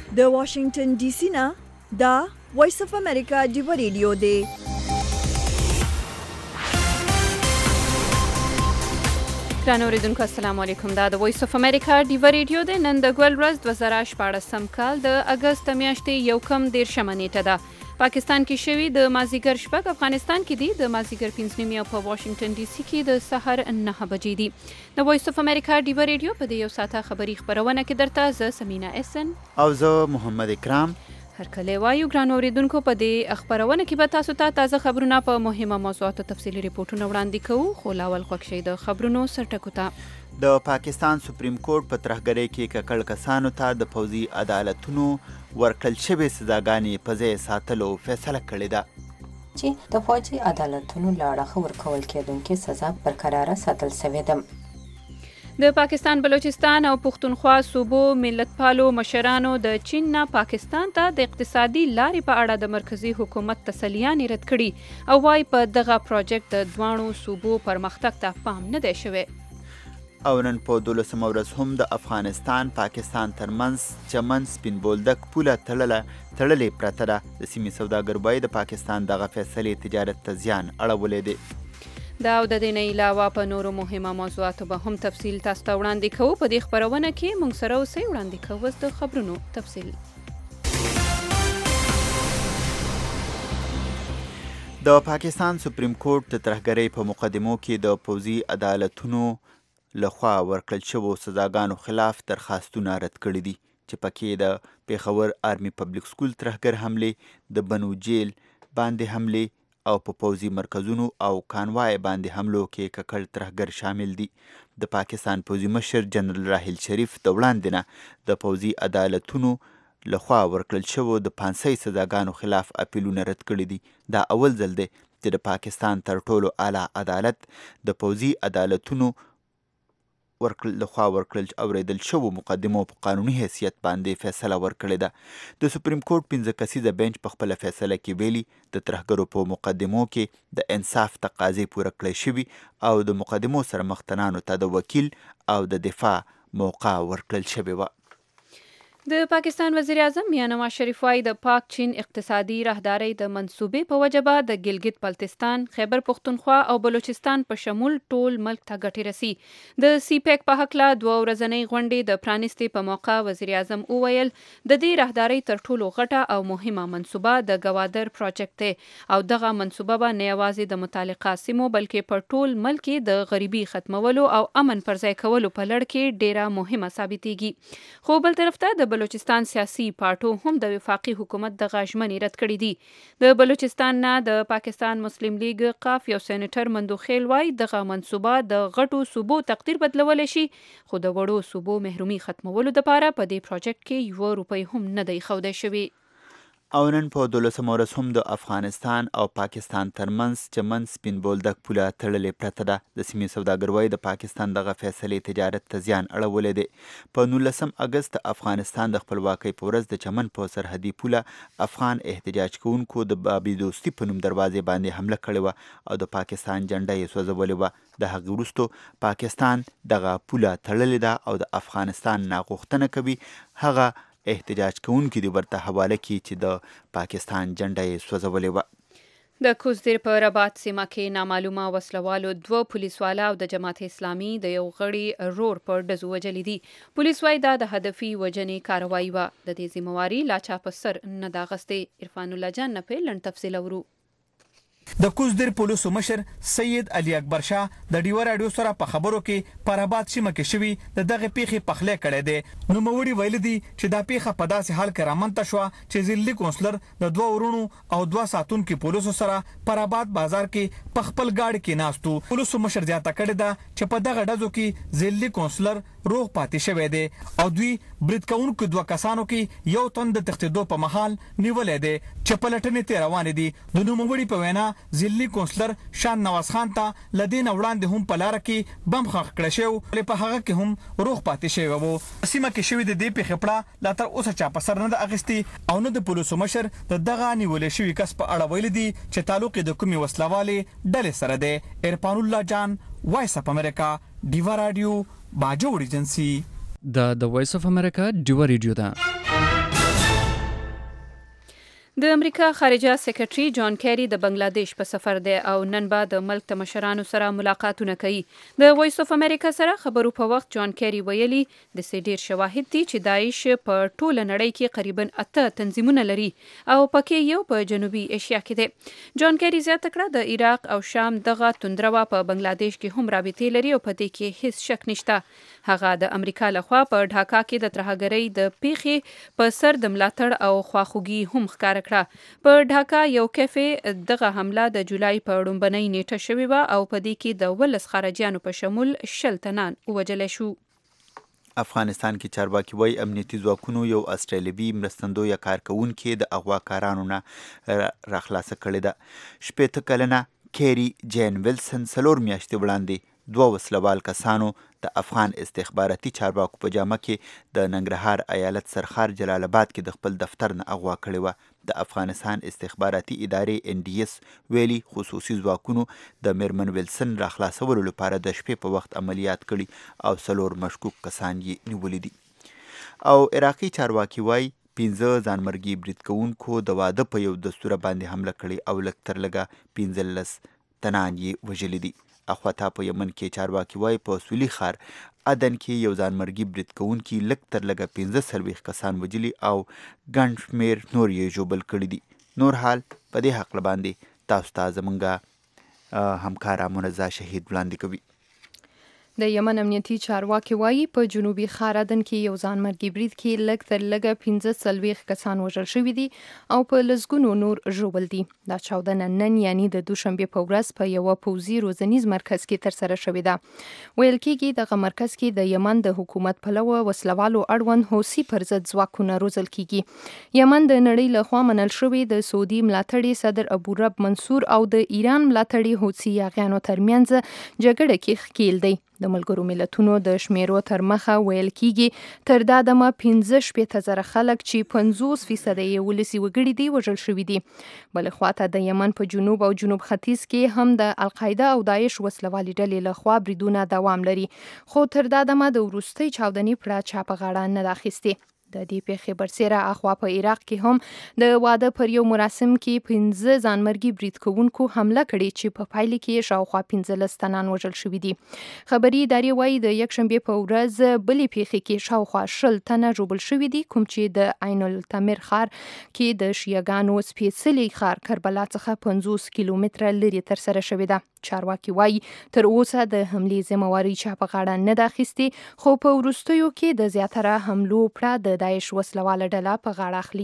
د واشنگټن ډي سي نه دا وایس اف امریکا ډیو ریډیو دی. ګرانو اوریدونکو السلام علیکم. دا د وایس اف امریکا ډیو ریډیو دی. نن د ګل ورځ 2014 کال د اگست میاشتې 1 نیټه ده. پاکستان کې شوی د مازیګر شپږ، افغانستان کې دی د مازیګر 5 او په واشنگټن ډي سي کې د سحر 9 بجې دي. د وایس اف امریکا ډیو ریډیو په دې یو ساعته خبري خبرونه کې درته زه سمینا احسن او زه محمد اکرام هر کله وایو. ګرانو اوریدونکو په دې خبرونه کې به تاسو ته تازه خبرونه په مهمه موضوعاتو تفصیلي ریپورتونه وړاندې کوو، خو لاول خوښ شي د خبرونو سرټکو ته. د پاکستان سپریم کورټ په ترهګرۍ کې ککړ کسانو ته د پوځي عدالتونو ورکړل شوې سزاګانې په ځای ساتلو فیصله کړې ده چې د فوجي عدالتونو له اړخه ورکول کېدونکې سزا برقراره ساتل شوې ده. د پاکستان، بلوچستان او پښتونخوا صوبو ملتپالو مشرانو د چین نه پاکستان ته د اقتصادي لارې په اړه د مرکزی حکومت تسلیانې رد کړي او وايي په دغه پروجیکټ د دوانو صوبو پرمختګ ته پام نه دی شوی. او نن په 12 ورځ هم د افغانستان پاکستان ترمنځ چمن سپین بولدک پوله تړلې پرته ده. د سیمې سوداګر باید د پاکستان دغه فیصلې تجارت ته زیان اړولی دی. دا او د دې نه علاوه په نورو مهمه موضوعاتو به هم تفصیل تاسو ته وړاندې کوو. په دې خبرونه کې موږ سره اوسئ. وړاندې کوو د خبرونو تفصیل. د پاکستان سپریم کورټ د ترهګرۍ په مقدمو کې د پوځي عدالتونو لخوا ورکړل شوو سزاګانو خلاف درخواستونه رد کړي دي چې پکې د پیښور آرمي پبلک سکول ترهګر حملې، د بنو جیل باندې حملې او په پوځي مرکزونو او کانوای باندې حملو کې ککړ ترهګر شامل دي. د پاکستان پوځي مشر جنرال راحیل شریف د وړاندې نه د پوځي عدالتونو لخوا ورکړل شوو د پانسۍ سزاګانو خلاف اپیلونه رد کړي دي. دا اول ځل دی چې د پاکستان تر ټولو اعلی عدالت د پوځي عدالتونو لخوا ورکړل اوریدل شوو مقدمو په قانوني حیثیت باندې فیصله ورکړې ده. د سپریم کورټ 15 کسیزه بینچ په خپله فیصله کې ویلي د ترهګرو په مقدمو کې د انصاف تقاضې پوره کړی شوي او د مقدمو سره مختنانو ته د وکیل او د دفاع موقع ورکړل شوې وه. د پاکستان وزیر اعظم میاں نواز شریف وايي د پاک چین اقتصادي راهدارۍ د منصوبې په وجه به د ګلګت بلتستان، خیبر پختونخوا او بلوچستان په شمول ټول ملک ته ګټې رسي. د سی پیک په هکله 2 ورځنۍ غونډې د پرانیستې په موقع وزیر اعظم وویل د دې راهدارۍ تر ټولو غټه او مهمه منصوبه د ګوادر پروجیکټ دی او دغه منصوبه به نه یوازې د متعلقه سیمو بلکې په ټول ملک کې د غریبي ختمولو او امن پر ځای کولو په لړ کې ډیره مهمه ثابتېږي. خو بل طرف ته د بلوچستان سیاسي پارټو هم د وفاقي حکومت د غاژمنې رد کړې دي. د بلوچستان نه د پاکستان مسلم لیگ قاف یو سېنیټر مندوخیل وايي دغه منصوبه د غټو صوبو تقدیر بدلولی شي، خو د وړو صوبو محرومي ختمولو دپاره په دې پروجیکټ کې 1 روپۍ هم نه دی ښودی شوی. او نن په 12 ورځ هم د افغانستان او پاکستان ترمنځ چمن سپین بولدک پوله تړلې پرته ده. د سیمې سوداګر وايي د پاکستان دغه فیصلې تجارت ته زیان اړولی دی. په 19 اګست د افغانستان د خپلواکۍ په ورځ د چمن په سرحدي پوله افغان احتجاج کوونکو د بابي دوستي په نوم دروازې باندې حمله کړې وه او د پاکستان جنډه یې سوځولې وه. د هغې وروسته پاکستان دغه پوله تړلې ده او د افغانستان نه غوښتنه کوي هغه احتجاج کوونکي دې ورته حواله کړي چې د پاکستان جنډه یې سوځولې وه. د کوزدیر په رباط سیمه کې نامعلومه وسلوالو 2 پولیسوالا او د جماعت اسلامي د یو غړي رور په ډزو وجلي دي. پولیس وايي دا د هدفي وجنې کاروایی وه. د دې ذمهواري لا چا په سر نه ده اخیستې. عرفان الله جان نه په لنډ تفصیل اورو. د کوزدیر پولیسو مشر سید علي اکبر شاه د ډیو راډیو سره په خبرو کې په رباط سیمه کې شوي د دغه پیښې پخلی کړی دی. نوموړي ویلي دي چې دا پیښه په داسې حال کې رامنځته شوه چې ضلعي کونسلر د 2 ورونو او 2 ساتونکو پولیسو سره په رباط بازار کې په خپل گاډي کې ناست وو. پولیسو مشر زیاته کړې ده چې په دغه ډزو کې ضلعي کونسلر روغ پاتې شوی دی او دوی برید کوونکو 2 کسانو کې یو تن د تښتېدو په مهال نیولی دی چې پلټنې ته روانې دي. د نوموړي په وینا ضلعي کونسلر شان نواز خان ته لدین وړاندې هم په لار کې بم خښ کړی شو، ولې په هغه کې هم روغ پاتې شوی وو. سیمه کې شوی د دې پیښې پړه لا تر اوسه چا په سر نه ده اخیستې او نه د پولیسو مشر د دغه نیولې شوي کس په اړه ویلي دي چې تعلق د کومې وسلوالې ډلې سره دی. عرفان الله جان، وایس اف امریکا، ډیوا راډیو، باجوړ ایجنسی. د وایس اف امریکا ډیوا ریډیو ده. د امریکا خارجه سیکرټري جان کیری د بنگلاديش په سفر دی او نن به د ملک د مشرانو سره ملاقاتونه کوي. د وایس اف امریکا سره خبرو په وخت جان کیری ویلي د ډیر شواهد دي چې داعش په ټوله نړۍ کې تقریبا 8 تنظیمونه لري او پکې یو په جنوبي ایشیا کې دی. جان کیری زیاته کړه د عراق او شام دغه توندروا په بنگلاديش کې هم رابطې لري او په دې کې هیڅ شک نشته. هغه د امریکا لخوا په ډھاکا کې د ترهګرۍ د پیښې په سر د ملاتړ او خواخوږي هم ښکار په ډھاکا یو کیفې دغه حمله د جولای په لومبنۍ نیټه شوې وه او په دې کې د 12 خارجیانو په شمول 10 تنان ووژل شو. افغانستان کې چارواکي وایي امنیتي ځواکونو یو استرالیوي مرستندویه کارکوونکي د اغواکارانو نه راخلاصه کړې ده. 80 کلنه کیری جین ویلسن 4 میاشتې وړاندې 2 وسلوال کسانو د افغان استخباراتي چارواکو په جامه کې د ننګرهار ایالت سرخار جلال آباد کې د خپل دفتر نه اغوا کړې وه. د افغانستان استخباراتي ادارې NDS ویلي خصوصي ځواکونو د میرمن ویلسن راخلاصولو لپاره د شپې په وخت عملیات کړي او 4 مشکوک کسان یې نیولي دي. او عراقي چارواکي وایي 15 ځانمرګي برید کوونکو د واده په یو دستوره باندې حمله کړې او لږ تر لږه 15 تنان یې وژلي دي. اخواته په یمن کې چارواکي وایي په سولي ښار عدن کې یو ځانمرګي برید کوونکي لږ تر لږه 15 کسان وژلي او ګڼ شمېر نور یې ژوبل کړي دي. نور حال په دې هکله باندې تاسو ته زموږ همکاره منزه شهید وړاندې کوي. د یمن امنیتي چارواکي وایي په جنوبي ښار عدن کې یو ځانمرګي برید کې لږ تر لږه 15 کسان وژل شوي دي او په لسګونو نور ژوبل دي. دا چاودنه نن یعنی د دوشنبه په ورځ په یو پوځي روزنیز مرکز کې ترسره شوې ده. ویل کېږي دغه مرکز کې د یمن د حکومت پلوه وسلوالو اړوند حوثي پر ضد ځواکونه روزل کېږي. یمن د نړۍ لخوا منل شوی د سعودي ملاتړي صدر ابورب منصور او د ایران ملاتړي حوثي یاغیانو ترمنځ جګړه کې ښکیل دی. د ملګرو ملتونو د شمیرو تر مخه ویل کېږي تر دا دمه 15,000 خلک چې 50% یې ولسي وګړي دي وژل شوي دي. بل خواته د یمن په جنوب او جنوب ختیځ کې هم د القاعده او داعش وسلوالي ډلې لخوا بریدونه دوام لري خو تر دا دمه د وروستۍ چاودنې پړه چا په غاړه نه ده اخیستې. د دې پیښې برسېره اخوا په عراق کې هم د واده پر یو مراسم کې 15 ځانمرګي برید کوونکو حمله کړې چې په پایله کې شاوخوا 15 تنان وژل شوي دي. خبري ادارې وایي د یکشنبه په ورځ بلې پیښې کې شاوخوا 10 تنه ژوبل شوي دي کوم چې د عین التمر ښار کې د شیعاګانو سپېڅلي ښار کربلا څخه 50 کیلومتره لرې ترسره شوې ده. چارواکي وایي تر اوسه د حملې ذمہواري چا په غاړه نه ده اخیستې خو په وروستیو کې د زیاتره حملو پړه د داعش وسلواله ډله په غاړه اخلي.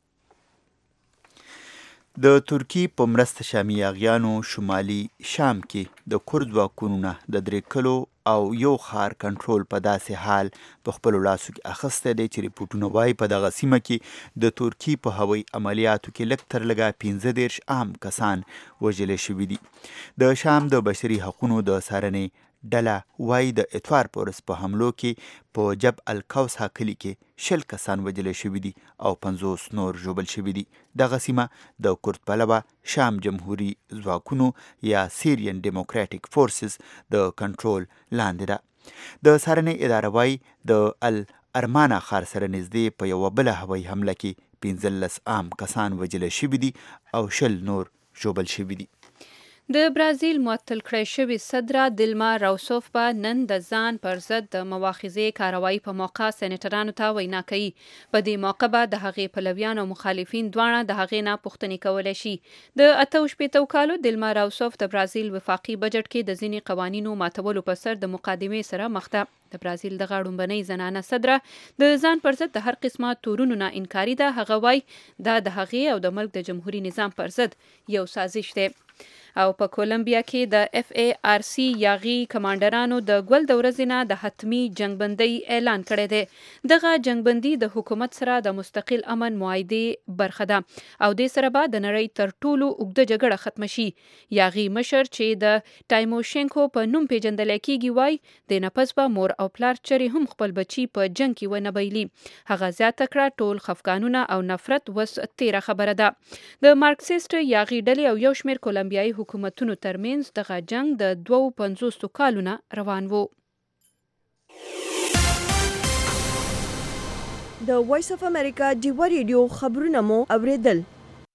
د ترکی په مرسته شامي یاغیانو شمالي شام کې د کورد ځواکونو نه د 3 کلو او یو ښار کنټرول په داسې حال په خپلو لاسو کې اخیستی دی چې ریپورټونه وایي په دغه سیمه کې د ترکي په هوایي عملیاتو کې لږ تر لږه 15 عام کسان وژل شوي دي. د شام د بشري حقونو د څارنې ډله وایي د اتوار په ورځ په حملو کې په جب الکوثا کلي کې 10 کسان وژل شوي دي او 50 نور ژوبل شوي دي. دغه سیمه د کورد پلوه شام جمهوري ځواکونو یا سیریان ډیموکراټیک فورسز د کنټرول لاندې ده. د څارنې اداره وایي د الارمانا ښار سره نږدې په یوه بله هوایي حمله کې 15 عام کسان وژل شوي دي او 10 نور ژوبل شوي دي. د برازیل معطل کړی شوې صدره دلما راوسوف به نن د ځان پر ضد د مواخذې کاروایی په موقع سېنیټرانو ته وینا کوي. په دې موقع به د هغې پلویان او مخالفین دواړه د هغې نه پوښتنې کولی شي. د 68 کالو دلما راوسوف د برازیل وفاقي بجټ کې د ځینې قوانینو ماتولو په سر د مقدمې سره مخ ده. د برازیل دغه لومبنۍ زنانه صدره د ځان پر ضد د هر قسمه تورونو نه انکاري ده. هغه وایي دا د هغې او د ملک د جمهوري نظام پر ضد یو سازش دی. او په کولمبیا کې د FARC یاغي کمانډرانو د ګل د ورځې نه د حتمی جنگبندۍ اعلان کړی دی. دغه جنگبندي د حکومت سره د مستقل امن معاهدې برخه ده او دې سره به د نړۍ تر ټولو اوږده جګړه ختمه شي. یاغي مشر چې د ټایموشینکو په نوم پیژندل کېږي وایي د نفس به مور او پلار چرې هم خپل بچي په جنگ کې ونه بایلي. هغه زیاته کړه ټول خفګانونه او نفرت وس تیره خبره ده. د مارکسیست یاغي ډلې او یو شمېر کولمبیایي حکومتونو ترمنځ دغه جنگ د 52 کالو نه روان وو. د وایس اف امریکا ډیوا ریډیو خبرونه مو اوریدل.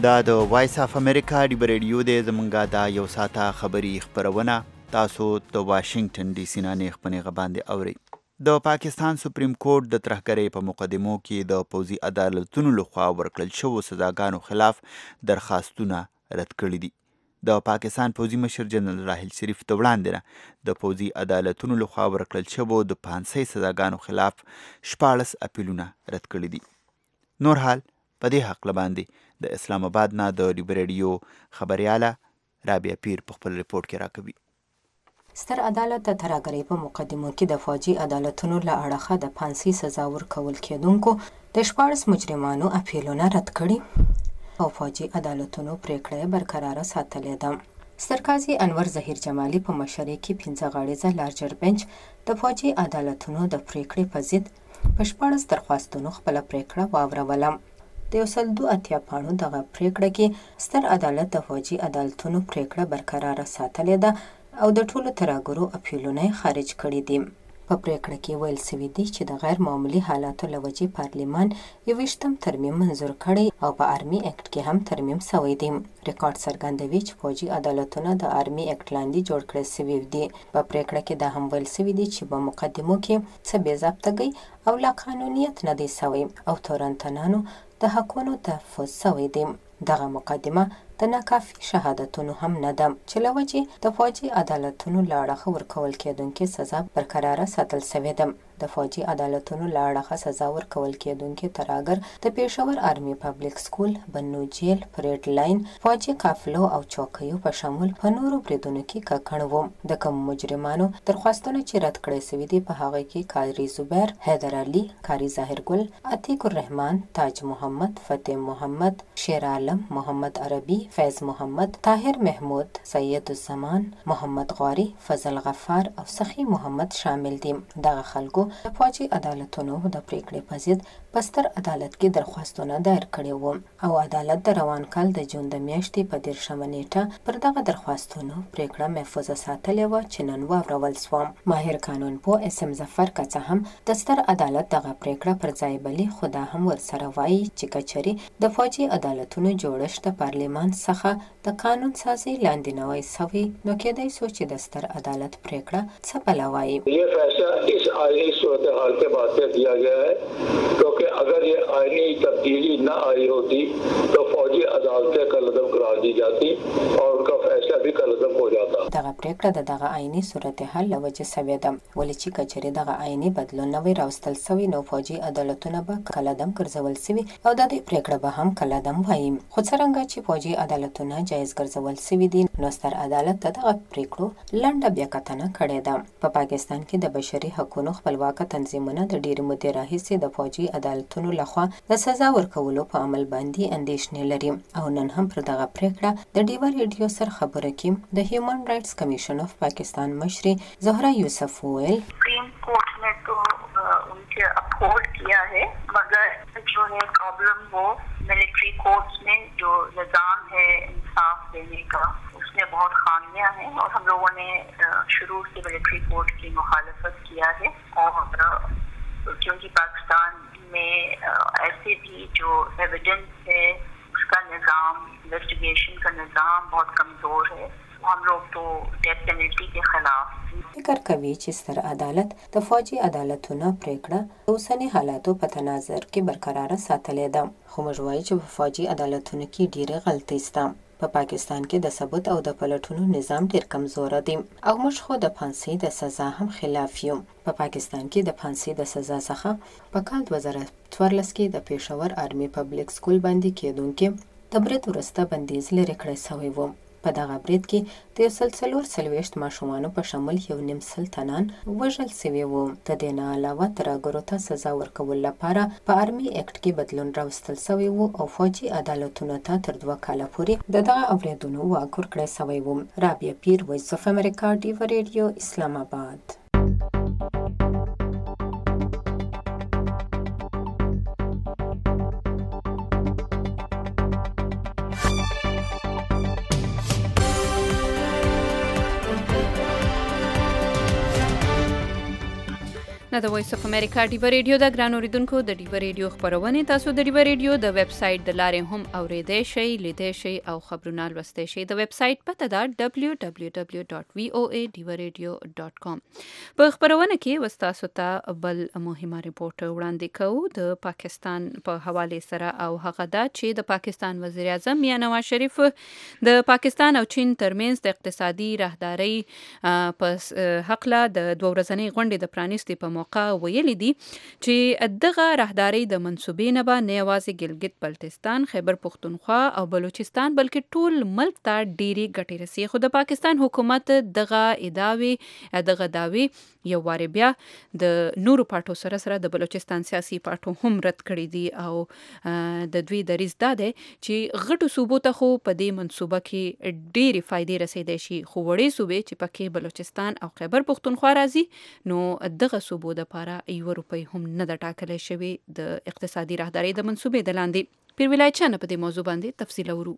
دا د وایس اف امریکا ډیبر ریډیو دی. زمونږه دا یو ساعته خبري خپرونه تاسو د واشنگټن ډي سي نه نیغ په نیغه باندې اورئ. د پاکستان سپریم کورټ د ترهګرۍ په مقدمو کې د پوځي عدالتونو لخوا ورکړل شوو سزاګانو خلاف درخواستونه رد کړي دي. د پاکستان پوځي مشر جنرال راحیل شریف د وړاندې نه د پوځي عدالتونو لخوا ورکړل شوو د پانسۍ سزاګانو خلاف 14 اپیلونه رد کړي دي. نور حال په دې حق باندې د اسلام آباد نه د ډیبر ریډیو خبرياله رابعه پیر په خپل ریپورت کې راکوي. ستر عدالت د ترهګرۍ په مقدمو کې د فوجي عدالتونو له اړخه د پانسۍ سزا ورکول کېدونکو د 14 مجرمانو اپیلونه رد کړي او فوجي عدالتونو پریکړه برقراره ساتلې ده. ستر قاضي انور ظهیر جمالي په مشرۍ کې 15 غاړیزه لارجر بنچ د فوجي عدالتونو د پریکړې په ضد په 14 درخواستونو خپل پریکړه واوروله. د 182 پاڼو دغه پریکړه کې ستر عدالت د فوجي عدالتونو پریکړه برقراره ساتلې ده او د ټولو ترهګرو اپیلونه خارج کړي دي. په پریکړه کې ویل شوي دي چې د غیر معمولي حالاتو له وجې پارلمان 21م ترمیم منظور کړی او په آرمي اکټ کې هم ترمیم شوی دی. ریکارډ څرګندوي چې فوجي عدالتونه د آرمي اکټ لاندې جوړ کړل شوي دي. په پریکړه کې دا هم ویل شوي دي چې په مقدمو کې څه بې ضابطګۍ او لا قانونیت نه دی شوی او تورنتنانو د حقونو تحفظ شوی دی. دغه مقدمه د ناکافي شهادتونو هم نه ده چې له وجې د فوجي عدالتونو له اړخه ورکول کېدونکې سزا برقراره ساتل شوې ده. د فوجي عدالتونو له اړخه سزا ورکول کېدونکې ترهګر د پېښور آرمي پبلک سکول، بنو جیل، پریډ لاین، فوجي قافلو او چوکیو په شمول په نورو بریدونو کې ککړ وو. د کوم مجرمانو درخواستونه چې رد کړي شوي دي په هغه کې قاری زبیر، حیدر علي، قاری ظاهر ګل، عتیق الرحمن، تاج محمد، فتح محمد، شیر عالم، محمد عربي، فیض محمد، طاهر محمود، سید الزمان، محمد غواری، فضل غفار او سخی محمد شامل دي. دغه خلکو د فوجي عدالتونو د پریکړې په ضد په ستر عدالت کې درخواستونه دایر کړي وو او عدالت د روان کال د جون د میاشتې په 13 نیټه پر دغه درخواستونو پریکړه محفوظه ساتلې وه چې نن واورول شوه. ماهر قانون پوه اس ام ظفر که څه هم د ستر عدالت دغه پریکړه پر ځای بلي، خو دا هم ورسره وایي چې کچري د فوجي عدالتونو جوړښت د پارلمان څخه د قانون سازي لاندې نه وای سوی، نو کېدای شو چې د ستر عدالت پریکړه څه بله وایي. सूरत-ए-हाल के बाद से दिया गया है क्योंकि अगर ये आईनी तब्दीली न आई होती तो फौजी अदालतें कलअदम करार दी जाती और उनका फैसला भी कलअदम हो जाता. دغه پریکړه د دغه آئینی صورتحال له وجې شوې ده، ولې چې کچرې دغه آئینی بدلون نه وی راوستل شوی نو فوجي عدالتونه به کلعدم ګرځول شوي او د دې پریکړه به هم کلعدم وایي. خو څرنګه چې فوجي عدالتونه جایز ګرځول شوي دي نو ستر عدالت د دغه پریکړو لنډه بیاکتنه کړې ده. په پاکستان کې د بشري حقوقو خپلواک تنظیمونه د ډېرې مودې راهیسې د فوجي عدالتونو لخوا د سزا ورکولو په عمل باندې اندېښنې لري او نن هم پر دغه پریکړه د ډیور ریډیو سره خبره کې د هیومن رائټس कमीशन ऑफ पाकिस्तान मशरी ज़हरा यूसुफ वोयल सुप्रीम कोर्ट ने तो उनके अपहोल्ड किया है, मगर जो है प्रॉब्लम वो मिलिट्री कोर्ट्स में जो निज़ाम है इंसाफ देने का उसमें बहुत खामियां हैं और हम लोगों ने शुरू से मिलिट्री कोर्ट की मुखालफत किया है और क्योंकि पाकिस्तान में ऐसे भी जो एविडेंस है उसका निज़ाम, इन्वेस्टिगेशन का निज़ाम बहुत कमज़ोर है. हम लोग तो डेथ पेनल्टी के खिलाफ فکر کوي چې ستر عدالت د فوجي عدالتونو پریکړه د اوسنی حالاتو په تناظر کې برقراره ساتلې ده، خو موږ وایو چې په فوجي عدالتونو کې ډېرې غلطۍ شته. په پاکستان کې د ثبوت او د پلټونو نظام ډېر کمزوره دی او موږ خو د پانسۍ د سزا هم خلاف یو. په پاکستان کې د پانسۍ د سزا څخه په کال 2014 کې د پېښور آرمي پبلک سکول باندې کېدونکې د برید وروسته بندیز لرې کړی شوی و. په دغه برید کې د 140 ماشومانو په شمول 1.5 تنان وژل شوي وو. د دې نه علاوه ترهګرو ته سزا ورکولو لپاره په آرمي اکټ کې بدلون راوستل شوی وو او فوجي عدالتونو ته تر 2 کاله پورې د دغه اوریدونو واک ورکړی شوی وو. رابعه پیر، وایس اف امریکا، ډیور ریډیو، اسلام آباد. نه د وایس اف امریکا ډیو ریډیو د ګران اوریدونکو د ډیو ریډیو خبرونه تاسو د ډیو ریډیو د ویب سټ د لارې هم اوریدئ شئ لیدئ شئ او خبرونه لوستئ شئ د ویب سټ پته ده www.voaDivaRadio.com په خبرونه کې وستاسو ته بل مهمه ریپورت وړاندې کوو د پاکستان په حواله سره او هغه دا چې د پاکستان وزیر اعظم میاں نواز شریف د پاکستان او چین ترمنځ د اقتصادي راهداري په حق له د دوه ورځنۍ غونډې د پرانیستي په موقع ویلي دي چې دغه راهداري د منصوبې نه به نه یوازې ګلګت بلتستان، خیبر پختونخوا او بلوچستان بلکې ټول ملک ته ډېری ګټې رسي. خو د پاکستان حکومت دغه دعوی یو وارې بیا د نورو پارټو سره د بلوچستان سیاسي پارټو هم رد کړي دي او د دوی دریځ دا دی چې غټو صوبو ته خو په دې منصوبه کې ډېرې فائدې رسیدای شي، خو وړې صوبې چې پکې بلوچستان او خیبر پختونخوا راځي نو دغه صوبو دپاره یوه روپۍ هم نه ده ټاکلی شوې د اقتصادي راهدارۍ د منصوبې د لاندې. پیر ولایت شاه په دې موضوع باندې تفصیل اورو.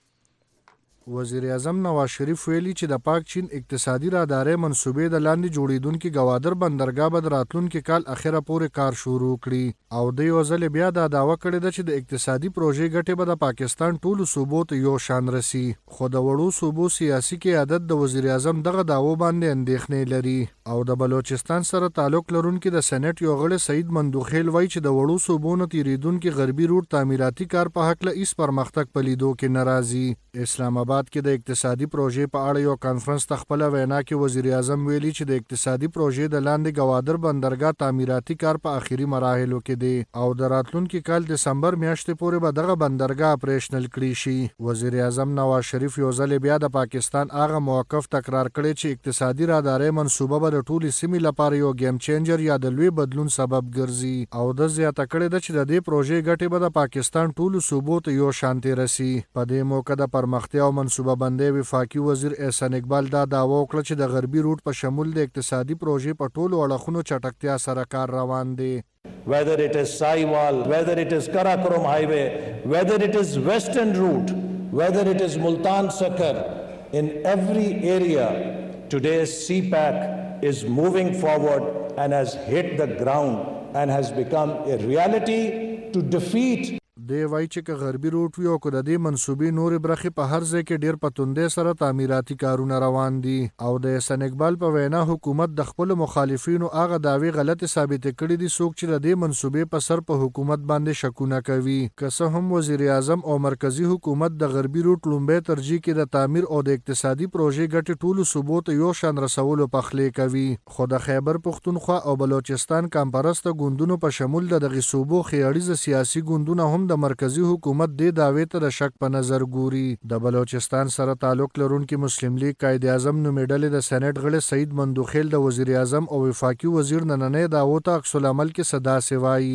وزیر اعظم نواز شریف ویلي چې د پاک چین اقتصادي راهدارۍ منصوبې د لاندې جوړیدونکي ګوادر بندرګاه به د راتلونکي کال اخره پورې کار شروع کړي او د یو ځل بیا دا دعوه کړې ده چې د اقتصادي پروژې ګټې به د پاکستان ټولو صوبو ته یو شان رسي. خو د وړو صوبو سیاسي قیادت د وزیر اعظم دغه دعوو باندې اندېښنې لري او د بلوچستان سره تعلق لرونکي د سېنات یو غړی سعید مندوخیل وایي چې د وړو صوبو نه تیریدونکي غربي روډ تعمیراتي کار په هکله هیڅ پرمختګ په لیدو کې نه راځي. اسلام آباد کې د اقتصادي پروژې په اړه یو کانفرنس ته خپله وینا کې وزیر اعظم ویلي چې د اقتصادي پروژې د لاندې ګوادر بندرګاه تعمیراتي کار په آخري مراحلو کې دی او د راتلونکي کال دسمبر میاشتې پورې به دغه بندرګاه اپریشنل کړي شي. وزیر اعظم نواز شریف یو ځل بیا د پاکستان هغه موقف تکرار کړی چې اقتصادي راهدارۍ منصوبه به د ټولې سیمې لپاره یو گیم چینجر یا د لوی بدلون سبب ګرځي او د زیاته کړې ده چې د دې پروژې ګټې به د پاکستان ټولو صوبو ته یو شانتي رسي. په دې موقع د پرمختیا او منصوبه بندۍ وفاقي وزیر احسان اقبال دا دعوه وکړه چې د غربي روټ په شمول د اقتصادي پروژې په ټولو اړخونو چټکتیا سره کار روان دی. Whether it is Saiwal, whether it is Karakoram Highway, whether it is Western Route, whether it is Multan Sakar, in every area today's CPAC is moving forward and has hit the ground and has become a reality to defeat. دی وایي چې که غربي روټ وي او که د دې منصوبې نورې برخې په هر ځای کې ډېر په توندۍ سره تعمیراتي کارونه روان دي او د احسان اقبال په وینا حکومت د خپلو مخالفینو هغه دعوې غلطې ثابتې کړي دي څوک چې د دې منصوبې په سر په حکومت باندې شکونه کوي. که څه هم وزیر اعظم او مرکزی حکومت د غربي روټ لومبۍ ترجیح کې د تعمیر او د اقتصادي پروژې ګټې ټولو صوبو ته یو شان رسولو پخلی کوي، خو د خیبر پختونخوا او بلوچستان کمپرسته ګوندونو په شمول د دغې صوبو ښې سیاسي ګوندونه هم د مرکزی حکومت دې دعوې ته د شک په نظر ګوري. د بلوچستان سره تعلق لرونکي مسلم لیگ قائد اعظم نومې ډلې د سېنات غړي سعید مندوخیل د وزیر اعظم او وفاقي وزیر نننۍ دعوو ته عکس العمل کې صدا سوایي.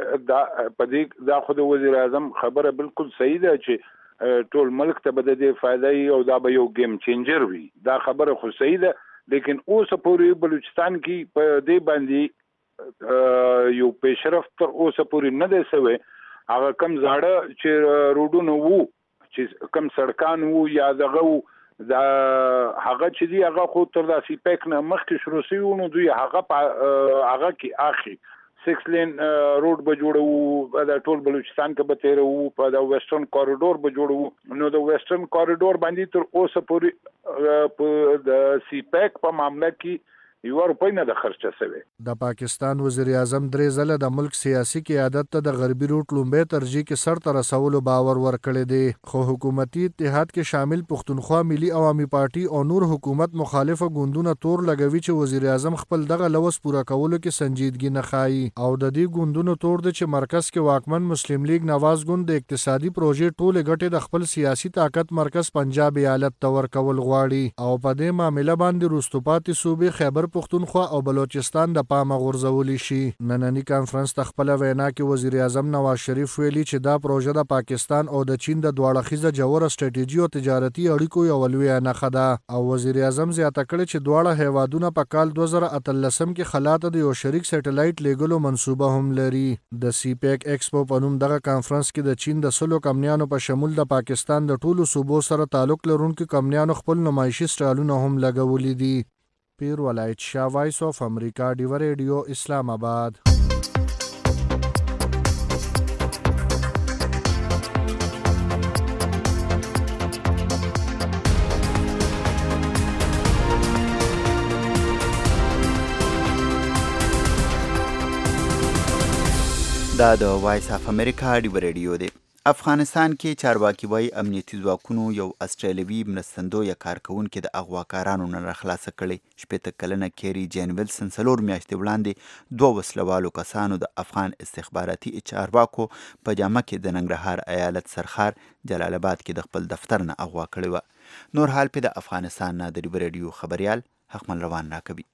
دا خو د وزیر اعظم خبره بالکل صحیح ده چې ټول ملک ته به د دې فایده او دا به یو گیم چینجر وي. دا خبره خو صحیح ده، لیکن اوس پورې بلوچستان کې په دې باندې یو پیشرفت تر اوسه پورې نه دی سوی. هغه کم زاړه چې روډونه وو چې کم سړکان وو یا دغه وو دا هغه چې دی هغه خو تر داسې پیک نه مخکې شروع شوي وو نو دوی هغه کې آخري 6 لین روډ به جوړوو د ټول بلوچستان کې به تیروو په د ویسټرن کوریډور به جوړوو. نو د ویسټرن کوریډور باندې تر اوسه پورې په د سی پیک په معامله کې یو روپۍ نه د خرچه شوی. د پاکستان وزیر اعظم درې ځله د ملک سیاسي قیادت ته د غربي روټ لومبۍ ترجیح کې سر ته رسولو باور ورکړی دی، خو حکومتي اتحاد کې شامل پښتونخوا ملي عوامي پارټي او نور حکومت مخالفه ګوندونه تور لګوي چې وزیر اعظم خپل دغه لوز پوره کولو کې سنجیدګي نه ښایي او د دې ګوندونو تور دی چې مرکز کې واکمن مسلم لیگ نواز ګوند د اقتصادي پروژې ټولې ګټې د خپل سیاسي طاقت مرکز پنجاب ایالت ته ورکول غواړي او په دې معامله باندې وروسته پاتې صوبې خیبر پختونخوا او بلوچستان د پامه غورځولی شي. نننی کانفرنس ته خپله وینا کې وزیر اعظم نواز شریف ویلي چې دا پروژه د پاکستان او د چین د دواړه اړخیزه ژوره سټریټیجي او تجارتي اړیکو یوه لویه نښه ده او وزیر اعظم زیاته کړې چې دواړه هیوادونه په کال 2013 کې خلا ته د یو شریک سیټلایټ لیږلو منصوبه هم لري. د سی پیک ایکسپو په نوم دغه کانفرنس کې د چین د 100 کمپنیانو په شمول د پاکستان د ټولو صوبو سره تعلق لرونکي کمپنیانو خپل نمایشي سټالونه هم لګولي دي. پیر ولایت شاه، وایس آف امریکا ډیوه ریډیو اسلام آباد. دا د وایس اف امریکا ډیوه ریډیو دی. افغانستان کې چارواکي وایي امنیتي ځواکونو یو استرالیوي مرستندویه کارکوونکې د اغواکارانو نه راخلاصه کړې. 80 کلنه کیری جین ویلسن 4 میاشتې وړاندې 2 وسلوالو کسانو د افغان استخباراتي چارواکو په جامه کې د ننګرهار ایالت سرخار جلال آباد کې د خپل دفتر نه اغوا کړې وه. نور حال په د افغانستان نه د ډیوه ریډیو خبريال حکمل روان راکوي.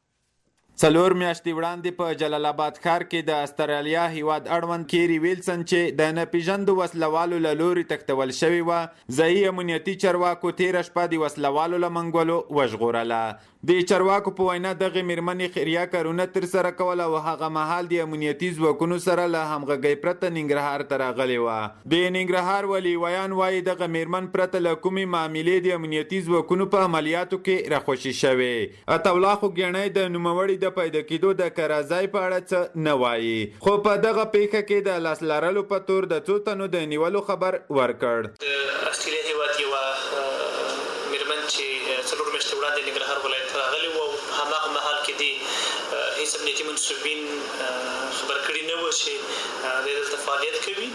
4 میاشتې وړاندې په جلال آباد ښار کې د استرالیا هیواد اړوند کیری ویلسن چې د ناپېژاندو وسلوالو له لوري تښتول شوې وه، ځایي امنیتي چارواکو تېره شپه د وسلوالو له منګولو وژغورله. د چارواکو په وینا دغې مېرمنې خیریه کارونه ترسره کول او هغه مهال د امنیتي ځواکونو سره له همغږۍ پرته ننګرهار ته راغلې وه. د ننګرهار ولي ویان وایي دغه مېرمن پرته له کومې معاملې د امنیتي ځواکونو په عملیاتو کې راخوشي شوې. عطاالله خوږیاڼی د نوموړي د پیدا کېدو د کارځای په اړه څه نه وایي، خو په دغه پیښه کې د لاس لرلو په تور د څو تنو د نیولو خبر ورکړ. د استرالیا هیواد یوه مېرمن چې 4 میاشتې وړاندې ننګرهار ولایت ته راغلې وه او هماغه مهال کې د هیڅ امنیتي منصوبین خبر کړي نه وو چې د دلته فعالیت کوي.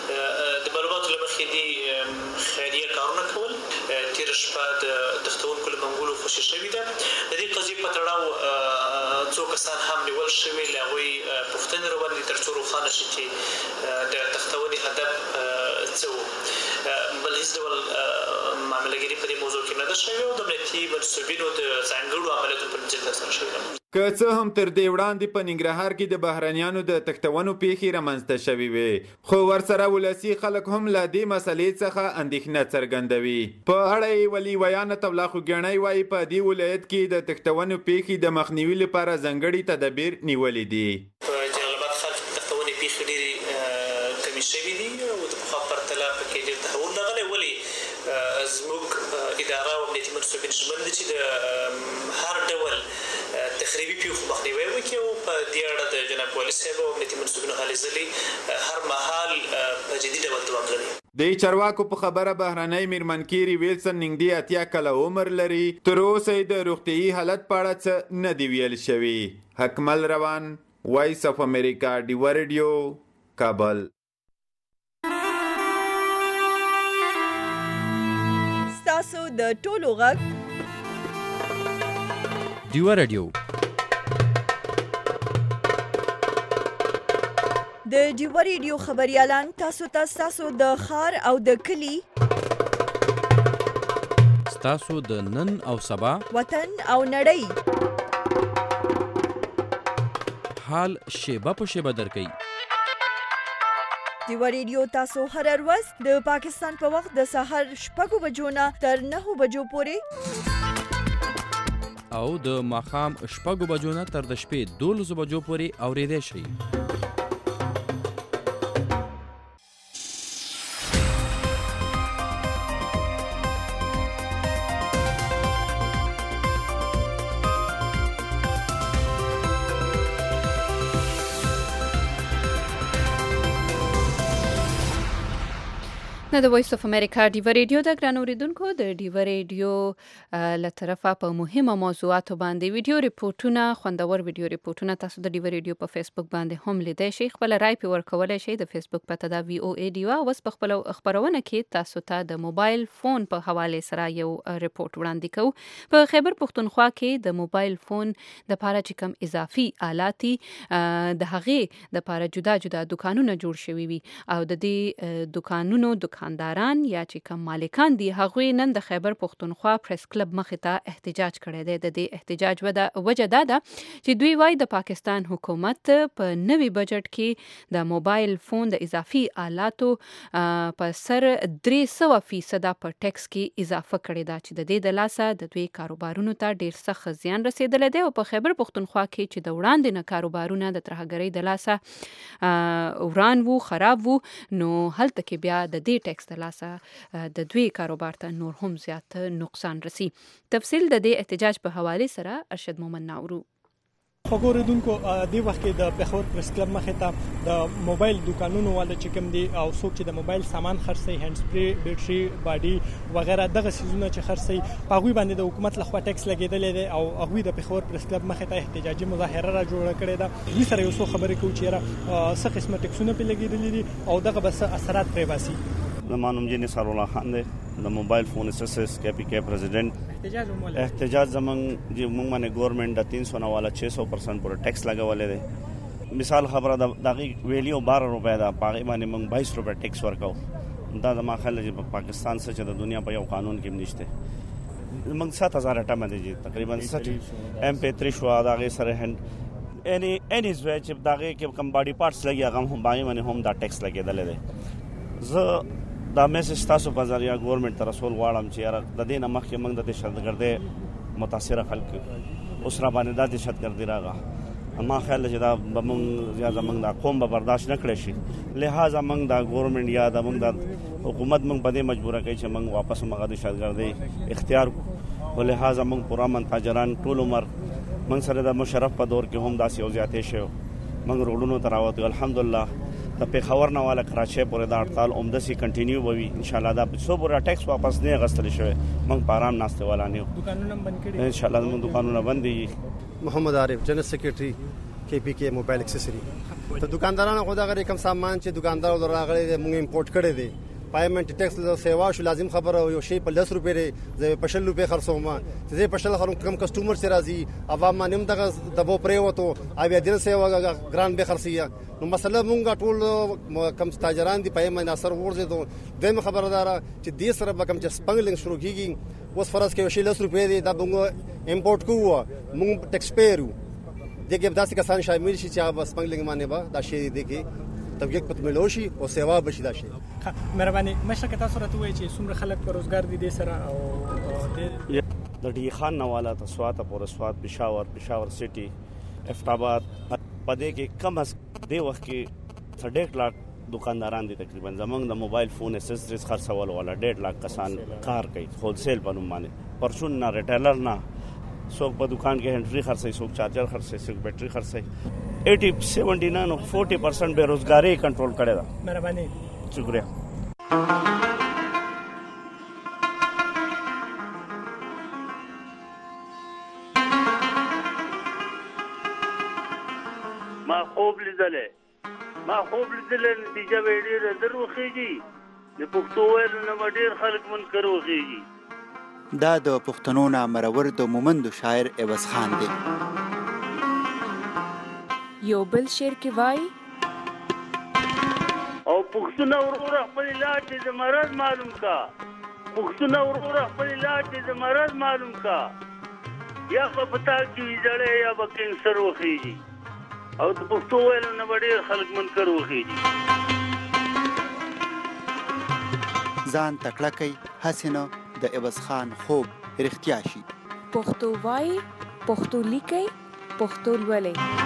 د معلوماتو له مخې دې خیریه کارونه کول. تېره شپه د تښتونکو له منګولو خوشي شوې ده. د دې قضیې په تړاو څو کسان هم نیول شوي، له هغوی پوښتنې روان دي تر څو روښانه شي چې د تښتونې هدف څه و. بل هیڅ ډول معاملهګیري په دې موضوع کې نه ده شوې او د امنیتي منصوبینو د ځانګړو عملیاتو پر نتیجه ترسره شوې ده. که څه هم تر دې وړاندې په ننګرهار کې د بهرنیانو د تښتونو پیښې رامنځته شوې وې، خو ورسره ولسي خلک هم له دې مسلې څخه اندېښنه څرګندوي. په اړه یې ولي ویان عطاالله خوږیاڼی وایي په دې ولایت کې د تښتونو پیښې د مخنیوي لپاره ځانګړي تدابیر نیولې دي. په جلال آباد ښار کې تښتونې پیښې ډېرې کمې شوي دي او د پخوا پرتله پکې ډېر تحول راغلی. ولې زموږ اداره او امنیتي منصوبین ژمن دي چې د هر ډول تخریبي پیښو مخنیوی وکړي او په دې اړه د جناب والي صاحب او امنیتي منصوبینو هلې ځلې هر مهال په جدي ډول دوام لري. د چارواکو په خبره بهرنۍ مېرمن کیری ویلسن نږدې 80 کاله عمر لري. تر اوسه یې د روغتیايي حالت په اړه څه نه دی ویل شوي. حکمل روان، وایس اف امریکا ډیوه ریډیو، کابل. ستاسو د ټولو غږ ډیوه ریډیو. د ډیوه ریډیو خبريالان تاسو ته ستاسو د ښار او د کلي، ستاسو د نن او سبا، وطن او نړۍ حال شیبه په شیبه درکوي. ډیوه ریډیو تاسو هر ورځ د پاکستان په وخت د سهار 6 بجو نه تر 9 بجو پورې او د ماښام 6 بجو نه تر د شپې 12 بجو پورې اورېدای شئ. نه د وایس اف امریکا ډیوه ریډیو د ګران اوریدونکو د ډیوه ریډیو له طرفه په مهمه موضوعاتو باندې ویډیو ریپورتونه، خوندور ویډیو ریپورتونه تاسو د ډیوه ریډیو په فیسبوک باندې هم لیدای شئ. خپل رائے په ورکولای شئ. د فیسبوک پته دا VOA ډیوه. اوس په خپل خبرونه کې تاسو ته د موبایل فون په حواله سره یو ریپورت وړاندې کوو. په خیبر پښتونخوا کې د موبایل فون د لپاره چې کوم اضافي آلاتي د هغې د لپاره جدا جدا دکانونه جوړ شوي وي او د دې دکانونو دکانداران یا چې کوم مالکان دي هغوی نن د خیبر پښتونخوا پریس کلب مخې ته احتجاج کړی دی. د دې احتجاج وجه دا ده چې دوی وایي د پاکستان حکومت په نوي بجټ کې د موبایل فون د اضافي آلاتو په سر 300% په ټیکس کې اضافه کړی ده چې د دې د لاسه د دوی کاروبارونو ته ډیر سخت زیان رسیدلی دی. او په خیبر پښتونخوا کې چې د وړاندې نه کاروبارونه د ترهګرۍ د لاسه وران وو، خراب وو، نو هلته کې بیا د دې ټیکس د لاسه د دوی کاروبار ته نور هم زیات نقصان رسی. تفصیل د دې احتجاج په حواله سره ارشد مومن ناورو. خبردونکو د وخت کې د پیښور پریس کلب مخې ته د موبایل دکانونو والا چې کوم دي او څوک چې د موبایل سامان خرڅي هاند سپری بیټري باډي وغیرہ دغه سيزونه چې خرڅي هغه باندې د حکومت لخوا ټیکس لګیدل دي او هغه د پیښور پریس کلب مخې ته احتجاجي مظاهره را جوړه کړې ده. دوی سره یو څو خبرې کوي چې را څه قسمه ټیکسونه په لګیدل دي او دغه بس اثرات پرې باسي. زمانم جن سر الله خان دی د موبایل فون اسسس کے پی کے پریزیډنټ احتجاج زمنګ چې موږ باندې ګورنمنت د 300 نه والا 600% پر ټیکس لګولې دی. مثال خبره د دغه ویلیو 12 روپے دا پاغي باندې موږ 22 روپے ټیکس ورکاو. دا د ماخله چې پاکستان سره د دنیا په یو قانون کې نشته. موږ 7000 ټمه دي تقریبا 60 ایم پی 3 شو دغه سره هند any way چې دغه کې کم باډي پارټس لګي هغه هم باندې باندې هم دا ټیکس لګیدل دی. زه دا میسج تاسو په ذریعہ ګورنمنت ته رسول غواړم چې د دې نه مخکې موږ د دهشتګردۍ متاثره خلک اوس را باندې د دهشتګردۍ راغله. ما خیال چې دا موږ یا زموږ د قوم به برداشت نه کړی شي. لہذا موږ د ګورنمنت یا د موږ د حکومت موږ په دې مجبوره کوي چې موږ واپس موږ د دهشتګردۍ اختیار کړو. لہذا موږ پورا منتاجران ټول عمر موږ سره د مشرف په دور کې هم داسې او زیاتې شو. موږ روډونو ته راوځو الحمدلله. د پیښور نه والا کراچۍ پورې د هړتال عمدسي کنټینیو ووي ان شاء الله. دا څو بوره ټیکس واپس نه غستل شوی موږ په آرام ناشته والا نه دکانونه بند کړي ان شاء الله. موږ دکانونه بند دي. محمد عارف جنرال سیکریټري کے پی کے موبایل ایکسسری. ته دکاندارانو خو دا غری کم سامان چې دکاندار راغلي موږ امپورټ کړی دی. پایمنٹ ټیکس له سیوا شو لازم خبره یو شی په 10 روپے زه په 10 روپے خرڅوم. زه په 10 خرڅوم کم کسٹمر سره راځي عوام باندې دغه دبو پرې وته اوی دل سیوا ګران به خرڅیا. نو مسله مونږه ټول کم تاجران دي پایمنٹ اثر ورځي. دویم خبردار چې دې سره به کم چې سپنګلینګ شروع کیږي. اوس فرض کې شی 10 روپے دی دا مونږ امپورټ کوو مونږ ټیکس پیرو. دغه داسې کسان شامل شي چې هغه سپنګلینګ باندې به دا شی دی کې تبلیغ پت ملوشي او سیوا بشي دا شي. مهرباني مشرک تاسو راته وایي چې څومره خلک په روزګار دي د سره او د ډی خان نواله تسوات پر اسوات پېښور سټي افتاباد پدې کې کم از دې وخت کې 1.5 लाख دکانداران دي تقریبا. زمونږ د موبایل فون اسسریز خرڅول ولا 1.5 लाख کسان کار کوي هول سیل په نوم باندې. پرچون نه ریټیلر نه څوک په دکان کې هندري خرڅي څوک چارجر خرڅي څوک بیټري خرڅي. 80-79 or 40% बेरोजगारी कंट्रोल करेगा. मेहरबानी शुक्रिया. ما خوب لیدلې نتیجه به ډېره دروخیږي. د پښتو ویلو نه ډېر خلک منکر وخیږي. دا د پښتنو نامرور د مومند شاعر عوض خان دی. یو بل شعر کې وای او پښتون ورور خپل لاټ د مرض معلوم کا. پښتون ورور خپل لاټ د مرض معلوم کا. یا په پتا کې جړې یا په کینسر وخیږي. او د پښتو ویلو نه ډېر خلک منکر وخیږي. ځان تکړه کوي حسینه د عوض خان خوب رښتیا شي. پښتو وای پښتو لیکي پښتو ولې.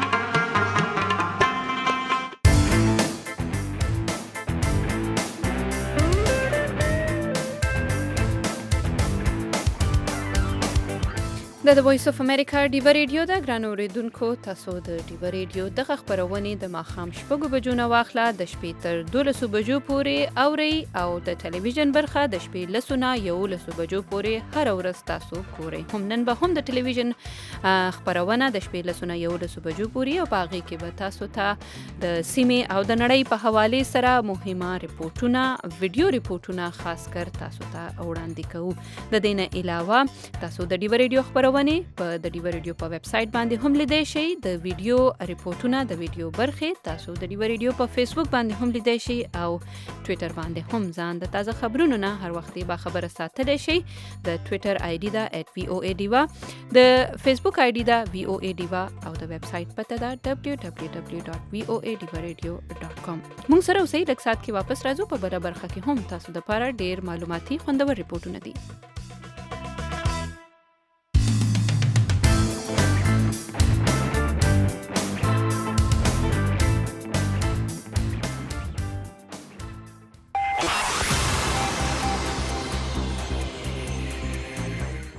د وایس اف امریکا ډیو ریډیو د ګران اوریدونکو تاسو د ډیو ریډیو د خبرونې د ماخام شپږ بجو نه واخله د شپې تر 12 بجو پورې اوري او د ټلویزیون برخه د شپې لسونه 11 بجو پورې هر ورځ تاسو ګورئ. هم نن به هم د ټلویزیون خبرونه د شپې لسونه 11 بجو پورې او باغی کې به تاسو ته د سیمې او د نړۍ په حواله سره مهمه ریپورتونه ویډیو ریپورتونه خاص کر تاسو ته وړاندې کوو. د دې نه علاوه تاسو د ډیو ریډیو خبرونه په د ډیو ریډیو په ویب سټ باندې هم لیدای شئ. د ویډیو ریپورتونه د ویډیو برخه تاسو د ډیو ریډیو په فیسبوک باندې هم لیدای شئ او ټوئیټر باندې هم ځان د تازه خبرونو نه هر وخت با خبره ساتلی شئ. د ټوئیټر آی ډی دا @voadiva د فیسبوک آی ډی دا voadiva او د ویب سټ پته دا www.voadivaradio.com. موږ سره اوسئ. لږ سات کې واپس راځو. په بل برخه کې هم تاسو د لپاره ډیر معلوماتي خوندور ریپورتونه دي.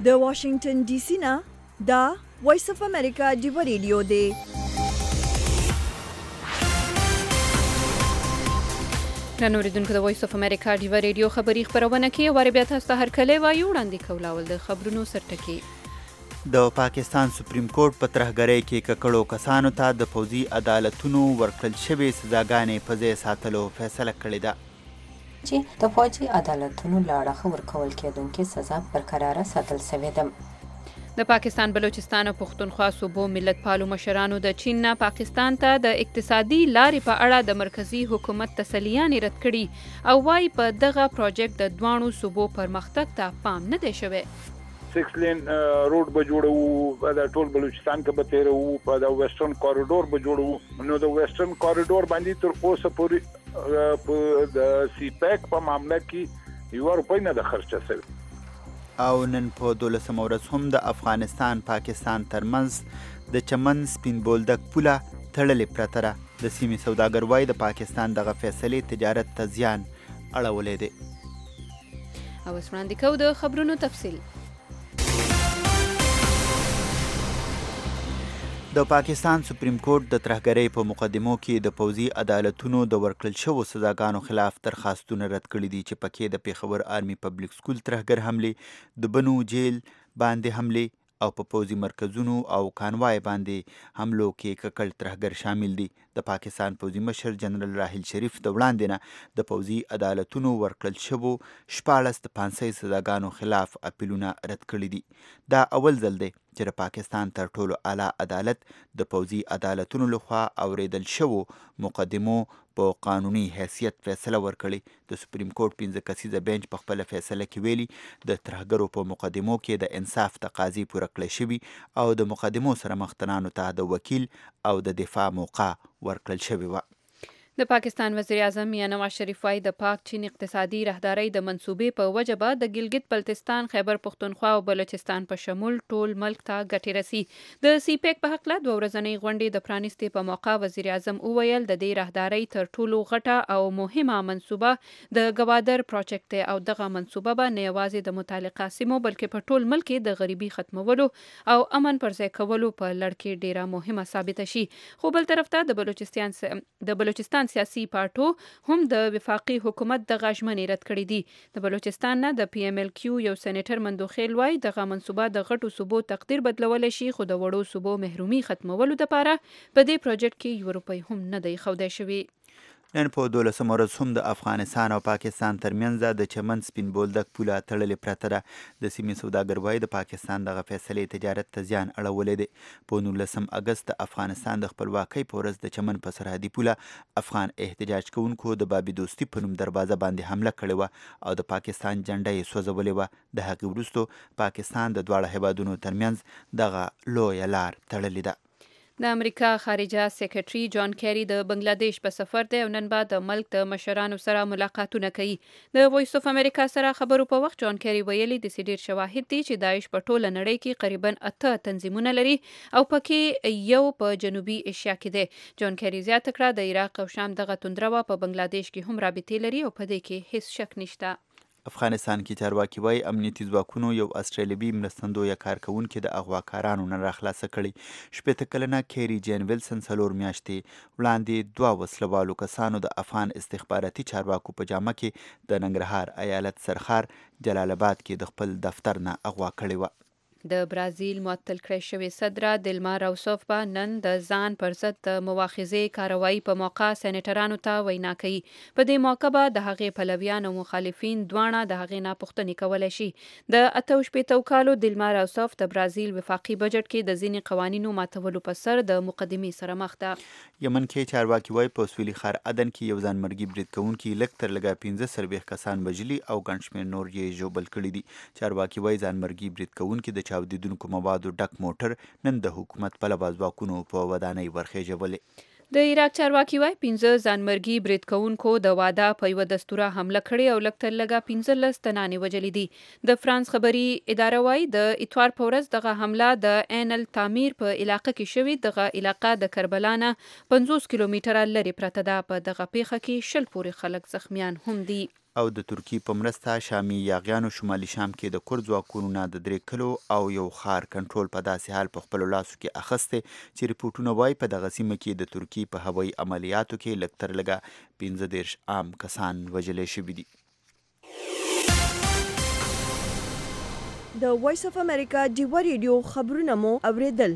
د واشنگټن ډي سي نه دا وایس اف امریکا ډیو ریډیو دی. نن اوریدونکو د وایس اف امریکا ډیو ریډیو خبری خبرونه کې واره بیا تاسو ته هر کله وایو وړاندې کولاول د خبرونو سرټکی. د پاکستان سپریم کورټ په ترهګرۍ کې ککړو کسانو ته د پوځي عدالتونو ورکړل شوې سزاګانې په ځای ساتلو فیصله کړې ده چې د فوجي عدالتونو له اړخه ورکول کېدونکې سزا برقراره ساتل شوې ده. د پاکستان بلوچستان او پښتونخوا صوبو ملت پالو مشرانو د چین نه پاکستان ته د اقتصادي لارې په اړه د مرکزی حکومت تسلیانې رد کړي او وايي په دغه پروژیکټ د دوانو صوبو پرمختګ ته پام نه دی شوی. 6 لین روډ به جوړو د ټول بلوچستان کې به تیرو په د ویسټرن کوریډور به جوړو نو د ویسټرن کوریډور باندې تر اوسه پورې په د سی پیک په معاملې کې یو روپۍ نه د خرچه شوی او نن په 12 ورځ هم د افغانستان پاکستان ترمنځ د چمن سپین بولدک پوله تړلې پرته ده. د سیمې سوداګر وایي د پاکستان دغه فیصلې تجارت ته زیان اړولی دی. او اوس وړاندې کوو د خبرونو تفصیل. د پاکستان سپریم کورټ د ترهګرۍ په مقدمو کې د پوځي عدالتونو د ورکړل شوو سزاګانو خلاف درخواستونه رد کړي دي چې پکې د پیښور آرمي پبلک سکول ترهګر حملې د بنو جیل باندې حملې او په پوځي مرکزونو او کانوای باندې حملو کې ککړ ترهګر شامل دي. د پاکستان پوځي مشر جنرال راحیل شریف د وړاندې نه د پوځي عدالتونو ورکړل شوو 14 د پانسۍ سزاګانو خلاف اپیلونه رد کړي دي. دا اول ځل دی چې د پاکستان تر ټولو اعلی عدالت د پوځي عدالتونو لخوا اوریدل شوو مقدمو په قانوني حیثیت فیصله ورکړي. د سپریم کورټ 15 کسیزه بینچ په خپل فیصله کې ویلي د ترهګرو په مقدمو کې د انصاف تقاضي پوره کړی شوي او د مقدمو سره مختنانو ته د وکیل او د دفاع موقع ورکړل شوې وه. د پاکستان وزیر اعظم میاں نواز شریف وايي د پاک چین اقتصادي راهدارۍ د منصوبې په وجه به د ګلګت بلتستان خیبر پښتونخوا او بلوچستان په شمول ټول ملک ته ګټې رسي. د سی پیک په هکله 2 ورځنۍ غونډې د پرانیستې په موقع وزیر اعظم وویل د دې راهدارۍ تر ټولو غټه او مهمه منصوبه د ګوادر پروجیکټ دی او دغه منصوبه به نه یوازې د متعلقه سیمو بلکې په ټول ملک کې د غریبي ختمولو او امن پرځای کولو په لړ کې ډیره مهمه ثابته شي. خو بل طرف ته د بلوچستان سیاسي پارټو هم د وفاقي حکومت د غاښمنې رد کړې دي. د بلوچستان نه د پی ایم ال کیو یو سېنیټر مندوخیل وایي دغه منصوبه د غټو صوبو تقدیر بدلولی شي خو د وړو صوبو محرومي ختمولو لپاره په دې پروجیکټ کې یو روپۍ هم نه دی ښودی شوی. نن په 12 ورځ هم د افغانستان او پاکستان ترمنځ د چمن سپین بولدک پوله تړلې پرته ده. د سیمې سوداګر وایي د پاکستان دغه فیصلې تجارت ته زیان اړولی دی. په 19 اګست د افغانستان د خپلواکۍ په ورځ د چمن په سرحدي پوله افغان احتجاج کوونکو د بابي دوستي په نوم دروازه باندې حمله کړې وه او د پاکستان جنډه یې سوځولې وه. د هغې وروسته پاکستان د دواړه هیوادونو ترمنځ دغه لویه لار تړلې ده. د امریکا خارجه سیکرټري جان کیری د بنگلاديش په سفر دی او نن بعد د ملک د مشرانو سره ملاقاتونه کوي. د وایس اف امریکا سره خبرو په وخت جان کیری ویلي د ډیر شواهد دي چې داعش په ټوله نړۍ کې تقریبا 8 تنظیمونه لري او پکې یو په جنوبي ایشیا کې دی. جان کیری زیاته کړه د عراق او شام دغه توندروه په بنگلاديش کې هم رابطې لري او په دې کې هیڅ شک نشته. افغانستان کې چارواکي وایي امنیتي ځواکونو یو استرالیوي مرستندویه کارکوونکي د اغواکارانو نه راخلاصه کړی. 18 کلنه کیری جین ویلسن 4 میاشتې وړاندې 2 وسلوالو کسانو د افغان استخباراتي چارواکو په جامه کې د ننګرهار ایالت سرخار جلال آباد کې د خپل دفتر نه اغوا کړې وه. د برازیل معطل کړی شوې صدره دلما راوسوف به نن د ځان پر ضد د مواخذې کاروایی په موقع سېنیټرانو ته وینا کوي. په دې موقع به د هغې پلویان او مخالفین دواړه د هغې نه پوښتنې کولی شي. د 88 کالو دلما راوسوف د برازیل وفاقي بجټ کې د ځینې قوانینو ماتولو په سر د مقدمې سره مخ ده. یمن کې چارواکي وایي په سویلي ښار عدن کې یو ځانمرګي برید کوونکي لږ تر لږه 15 سربېښ کسان وژلي او ګڼ شمېر نور یې ژوبل کړي دي. چارواکي وایي ځانمرګي برید کوونکي د چاودیدونکو موادو ډک موټر نن د حکومت پلوه ځواکونو په ودانۍ ورخېژولې. د عراق چارواکي وایي 15 ځانمرګي برید کوونکو د واده په یوه دستوره حمله کړې او لږ تر لږه 15 تنانې وژلي دي. د فرانس خبري اداره وایي د اتوار په ورځ دغه حمله د عین التامیر په علاقه کې شوې. دغه علاقه د کربلا نه 50 کیلومتره لرې پرته ده. په دغه پیښه کې 10 پورې خلک زخمیان هم دي. او د ترکیې په مرسته شامي یاغیانو شمالي شام کې د کورد ځواکونو نه د 3 کلو او یو ښار کنټرول په داسې حال په خپلو لاسو کې اخیستی چې ریپورټونه وایي په دغه سیمه کې د ترکیې په هوایي عملیاتو کې لږ تر لږه 15 عام کسان وژلی شوي دي. د وایس اف امریکا ډیوه ریډیو خبرونه مو اوریدل.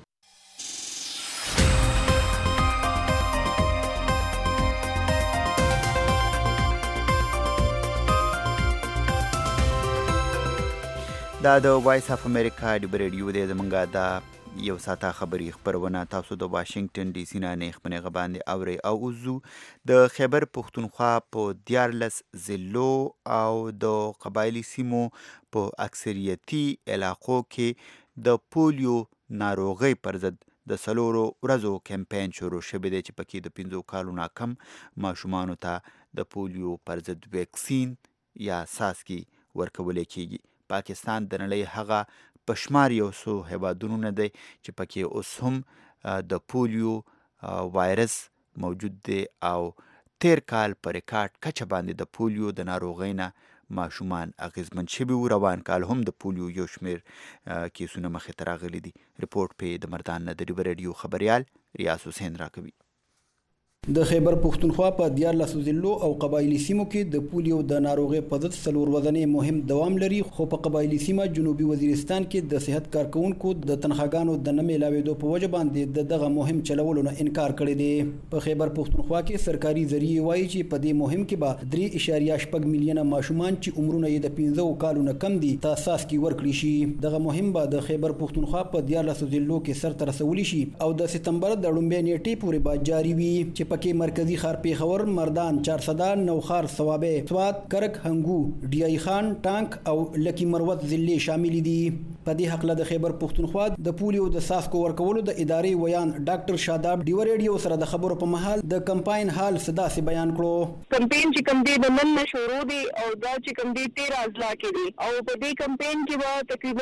دا د وایس اف امریکا ډیوه ریډیو دی. زمونږ دا یو ساعته خبري خبرونه تاسو د واشنگټن ډي سي نه نیخ منغه باندې اوري او وزو د خیبر پختونخوا په 14 ضلعو او د قبایلی سیمو په اکثریتي علاقو کې د پولیو ناروغۍ پر ضد د 3 ورځو کمپاین شروع شوی دی چې پکې د 15 کالو نه کم ماشومانو ته د پولیو پر ضد ویکسین یا ساسکي ورکول کېږي. پاکستان د نړۍ هغه پشمار یو څو هیوادونو نه دی چې پکې اوس هم د پولیو وایرس موجود دی او تیر کال پر ریکارډ کچه باندې د پولیو د ناروغۍ نه ماشومان اغیزمن شوي وو. روان کال هم د پولیو یو شمیر کیسونه مخې ته راغلي دي. رپورټ په د مردان نه د ډیوه ریډیو خبريال ریاض حسین راکوي. د خیبر پختونخوا په 14 ضلعو او قبایلی سیمو کې د پولیو د ناروغۍ په ضد 3 ورځې مهم دوام لري، خو په قبایلی سیمه جنوبي وزیرستان کې د صحت کارکونکو د تنخواګانو د نه میلاوېدو په وجه باندې دغه مهم چلولو نه انکار کړی دی. په خیبر پختونخوا کې سرکاري ذریعہ وایي چې په دې مهم کې به 3.8 میلیونه ماشومان چې عمرونه یې د 15 کالو نه کم دي تاساس کې ورکړي شي. دغه مهم به د خیبر پختونخوا په 14 ضلعو کې سر ته رسولي شي او د سپتمبر د لومبۍ نیټې پورې به جاری وي چې پکې مرکزی ښار پیښور، مردان، چارسده، نوخار، ثوابه، سوات، کرک، هنګو، ډی ای خان، ټانک او لکی مروت ضلع شامل دي. په دې حق له د خیبر پختونخوا د پولیو د ساسکو ورکولو د ادارې ویان ډاکټر شاداب ډیو ریډیو سره د خبرو په مهال د کمپاین حال صدا سي بیان کړو. کمپاین چې کوم دی د نن شروع دی او دا چې کوم دی 13 اضلاع کې دی او په دې کمپاین کې به تقریبا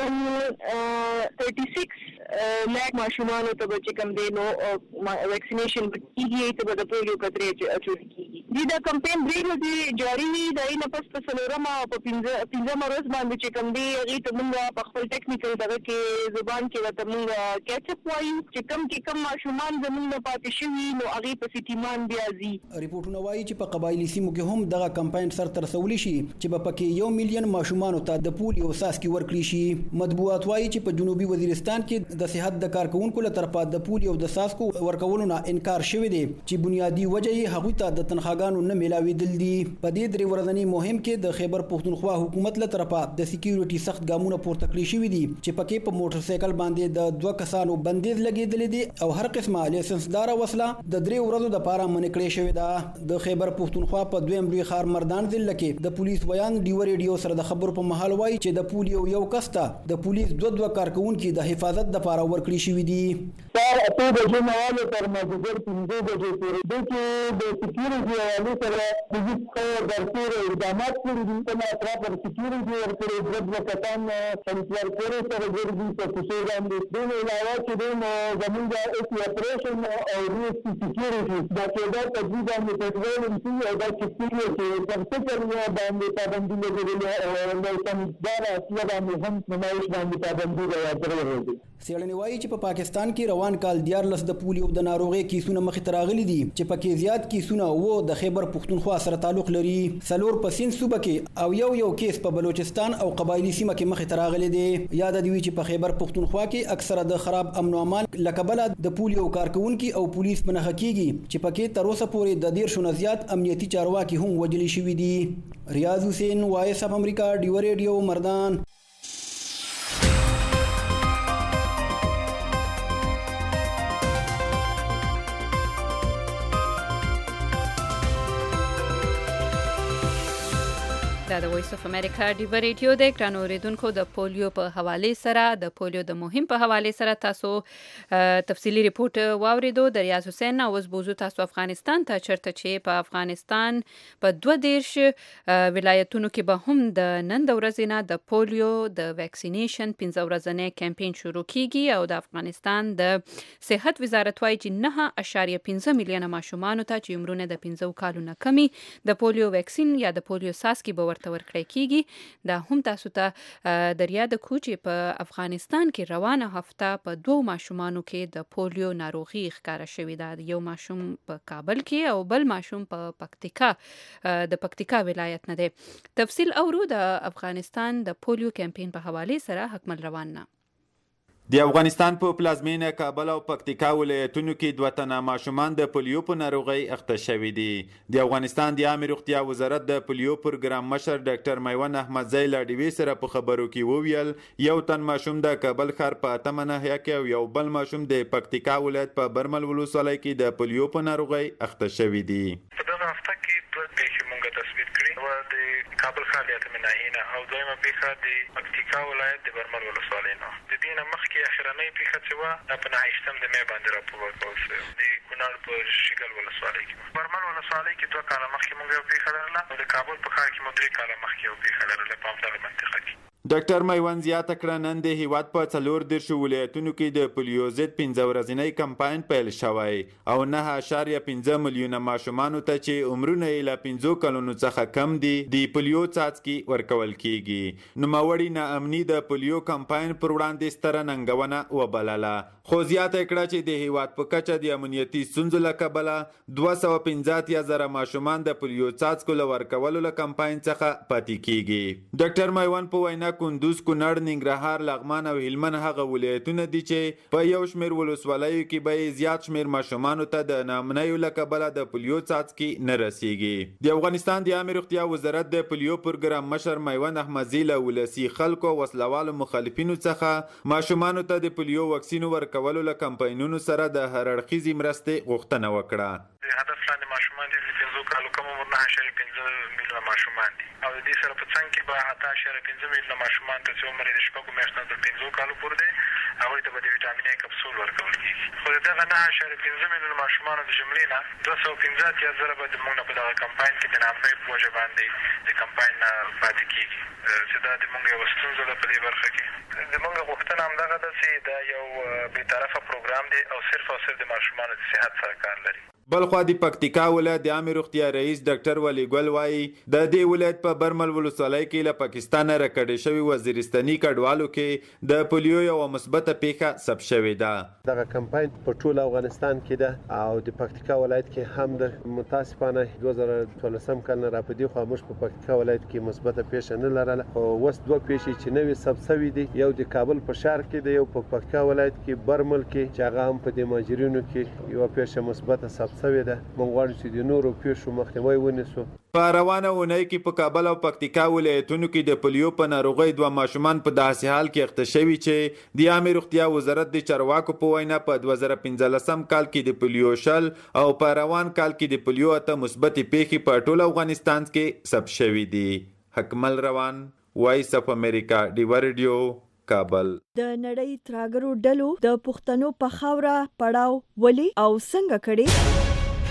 36 لاک ماشومان ته چې کوم دی نو ویکسینیشن کیږي ته د پولیو کترې اچول کیږي. دا کمپاین درې ورځې جاری وي. دا یې نه پس په څلورمه او په 15 ورځ باندې چې کوم دی هغه ته موږ په خپل ټیکنیکل دغه کې زبان کې ورته موږ کیچ اپ وایو چې کم ماشومان زموږ نه پاتې شوي نو هغه په سیټیمان بیا ځي. ریپورتونه وایي چې په قبایلی سیمو کې هم دغه کمپاین سر تر رسولي شي چې په پکې 1 میلیون ماشومان ته د پولیو ساسکي ورکړي شي. مطبوعات وایي چې په جنوبي وزیرستان کې د صحت د کارکونکو له طرفه د پولیو د ساسکو ورکولو نه انکار شوی دی چې بنیادی وجه یې هغه ته د تنخواګانو نه میلاوېدل دي. په دې 3 ورځنی مهم کې د خیبر پختونخوا حکومت له طرفه د سکیورټي سخت ګامونه پورته کړی شوی دي چې پکې په موټر سایکل باندې د 2 کسانو بندیز لګیدل دي او هر قسمه لایسنسدار وسله د 3 ورځو د پاره منع کړی شوی ده. د خیبر پختونخوا په دویم لوی ښار مردان ضلع کې د پولیس ویان ډیو ریډیو سره د خبرو په مهال وایي چې د پولیو یو کس ته د پولیس 2 کارکونکو د حفاظت لپاره ورکړی شوی دي. سار 8 بجې نه واله تر مازدیګر 15 بجې پورې د سکیورټي حوالې سره پولیس درسره اقدامات کړي دي. په اطراف پر سکیورټي ورکړي د کسان سنټر پورې سره ګرځي په کوڅو باندې. د علاوه چې د زمونږ اپریشن او ریسک سکیورټي دا کېدل تدریج باندې پټرول انسي او دا سکیورټي په څیر باندې پابندي لګولې او نو سمدار اصله باندې هم نمایش باندې پابندي راوړل. څېړنې وایي چې په پاکستان کې روان کال 14 د پولیو د ناروغۍ کیسونه مخې ته راغلي دي چې پکې زیات کیسونه وو د خیبر پختونخوا سره تعلق لري. 4 په سیند صوبه کې او یو کیس په بلوچستان او قبایلی سیمه کې مخې ته راغلي دي. یاد دی چې په خیبر پختونخوا کې اکثره د خراب امن او امان لکبل د پولیو کارکونکو او پولیس په نخښه کېږي چې پکې تر اوسه پورې د 13 زیات امنیتي چارواکي هم وجلي شوي دي. ریاض حسین، وایس اف امریکا، ډیو ریډیو، مردان. دا د وایس اف امریکا ډیبر ریډیو د ګرانو اوریدونکو د پولیو په حواله سره د پولیو د مهم په حواله سره تاسو تفصیلی ریپورت واوریدو د ریاض حسین اوس بوزو تاسو افغانستان ته چرته چې په افغانستان په 22 ولایتونو کې به هم د نن د ورځې نه د پولیو د ویکسینیشن 15 ورځنی کمپاین شروع کیږي او د افغانستان د صحت وزارت وايي چې 9.15 میلیونه ماشومان ته چې عمرونه د 15 کالو نه کمی د پولیو ویکسین یا د پولیو ساسکی به ورته ورکړی کیږي. دا هم تاسو ته د یاد کو چې په افغانستان کې روانه هفته په 2 ماشومانو کې د پولیو ناروغي ښکاره شوې ده. یو ماشوم په کابل کې او بل ماشوم په پکتیکا ولایت نه دی. تفصیل اورو د افغانستان د پولیو کمپاین په حواله سره حکمل روان نه. د افغانستان په پلازمینه کابل او پکتیکا ولایتونو کې 2 تنه ماشومان د پولیو په ناروغۍ اخته شوي دي. د افغانستان د عامه روغتیا وزارت د پولیو پروګرام مشر ډاکټر میوند احمدزی له ډیوي سره په خبرو کې وویل یو تن ماشوم د کابل ښار په 8 ناحیه کې او یو بل ماشوم د پکتیکا ولایت په برمل ولسوالۍ کې د پولیو په ناروغۍ اخته شوي دي. په دغه هفته کې 2 پیښې موږ تثبیت کړې د کابل ښار د 8 ناحیه او دویمه پیښه د پکتیکا ولایت د برمل ولسوالۍ نه. د دې نه مخکې اخرنۍ پیښه چې وه په 28 د مې باندې راپور ورکول شوی د کونړ په شیګل ولسوالۍ کې. برمل ولسوالۍ کې 2 کاله مخکې موږ یو پیښه لرله او د کابل په ښار کې مو 3 کاله مخکې یو پیښه لرله په همدغه منطقه کې. ډاکټر میوند زیاته کړه نن د هیواد په 14 ولایتونو کې د پولیو ضد 15 ورځنی کمپاین پیل شوی او 9.15 میلیونه ماشومانو ته چې عمرونه یې له 15 کلونو څخه کم دي د پولیو څاڅکي ورکول کیږي. نوموړي ناامني د پولیو کمپاین پر وړاندې ستره ننګونه وبلله خو زیاته کړه چې د هیواد په کچه د امنیتي ستونزو له کبله 215,000 ماشومان د پولیو څاڅکو له ورکولو له کمپاین څخه پاتې کیږي. ډاکټر میوند په وینا کندوز، کونړ، ننګرهار، لغمان او هلمند هغه ولایتونه دي چې په یو شمېر ولسوالیو کې به زیات شمېر ماشومانو ته د ناامنیو له کبله د پولیو څاڅکي نه رسیږي. د افغانستان د عامه روغتیا وزارت د پولیو پروګرام مشر میوند احمدزی له ولسي خلکو وسلوالو مخالفینو څخه ماشومانو ته د پولیو واکسین ورکولو له کمپاینونو سره د هر اړخیزې مرستې غوښتنه وکړه. د هدف لاندې ماشومان دي د 15 کالو کم عمر 9.15 میلیونه ماشومان دي او د دې سره په څنګ کې به 8.15 میلیونه ماشومان ته چې عمر یې د 6 میاشتو تر 15 کالو پورې دی هغوی ته به د ویټامین ای کپسول ورکول کېږي. خو د دغه 9.15 میلیونه ماشومانو د جملې نه 215,000 به زموږ نه په دغه کمپاین کې د ناامنۍ په وجه باندې د کمپاین نه پاتې کېږي چې دا د موږ یوه ستونزه ده په دې برخه کې. زموږ غوښتنه همدغه ده چې دا یو بېطرفه پروګرام دی او صرف د ماشومانو د صحت سره کار لري. بلخوا د پکتیکا ولایت د عامه روغتیا رئیس ډاکټر ولی ګل وایي د دې ولایت په برمل ولسوالۍ کې له پاکستانه راکډې شوي وزیرستاني کډوالو کې د پولیو یوه مثبته پیښه ثبت شوې ده. دغه کمپاین په ټول افغانستان کې ده او د پکتیکا ولایت کې هم د متاسفانه 2014 کال نه راپدې خو موږ په پکتیکا ولایت کې مثبته پیښه نه لرله او اوس 2 پیښې چې نوې ثبت شوي دي. یو د کابل په ښار کې دی، یو په پکتیکا ولایت کې برمل کې چې هغه هم په دې مهاجرینو کې یوه پیښه مثبته ثبت شوې ده. موږ غواړو چې د نورو پیښو مخنیوی ونیسو. په روانه اونۍ کې په کابل او پکتیکا ولایتونو کې د پولیو په ناروغۍ 2 ماشومان په داسې حال کې اخته شوي چې د عامه روغتیا وزارت د چارواکو په وینا په 2015 کال کې د پولیو شل او په روان کال کې د پولیو 8 مثبتې پیښې په ټول افغانستان کې ثبت شوي دي. حکمل روان، وایس اف امریکا، ډیور ریډیو، کابل. د نړۍ تراګرو ډلو د پښتنو په خاوره پړاو ولي او څنګه کړي؟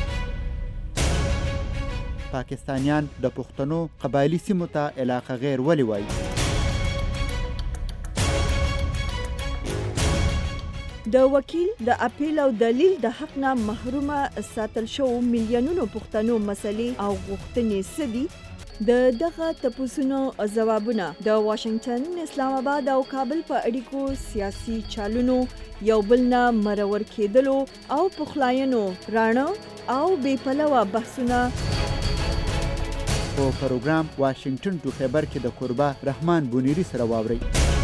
پاکستانیان د پښتنو قبایلی سیمو ته علاقه غیر ولي وایي؟ د وکیل د اپیل او دلیل د حق نه محرومه ساتل شو میلیونونو پښتنو مسلې او غوښتنې څه دي؟ د دغه تپوسونو ځوابونه د واشنگټن، اسلام آباد او کابل په اړیکو سیاسي چالونو یو بل نه مرور کېدلو او پخلاینو راڼه او بې پلوه بحثونه په پروګرام واشنگټن ټو خیبر کې د قربا رحمان بونیری سره واورئ.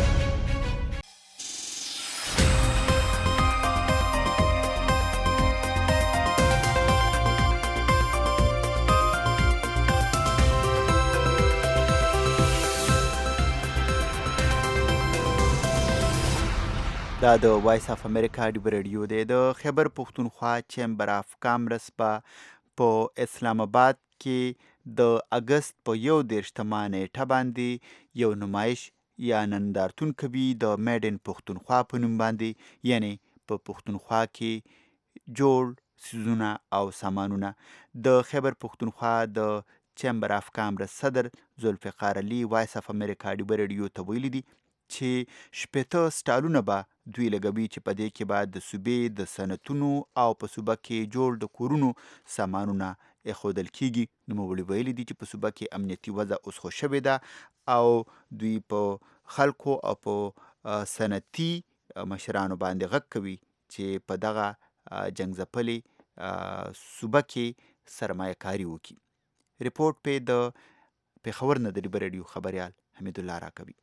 دا د وایس اف امریکا ډیبر ریډیو دی. د خیبر پښتونخوا چیمبر اف کامرس په اسلام آباد کې د اګست په 21 نیټه باندې یو نمایش یا نندارتون کوي د میډ ان پښتونخوا په نوم باندې، یعنی په پښتونخوا کې جوړ سیزونه او سامانونه. د خیبر پښتونخوا د چیمبر اف کامرس صدر ذوالفقار علي وایس اف امریکا ډیبر ریډیو ته ویلي دي چې 80 سټالونه به دوی لګوي چې په دې کې به د صوبې د صنعتونو او په صوبه کې جوړ د کورونو سامانونه ایښودل کیږي. نوموړي ویلي دي چې په صوبه کې امنیتي وضع اوس ښه شوې ده او دوی په خلکو او په صنعتي مشرانو باندې غږ کوي چې په دغه جنګ ځپلې صوبه کې سرمایه کاري وکړي. ریپورټ په د پېښور نه د ډیبر ریډیو خبریال حمید الله راکوي.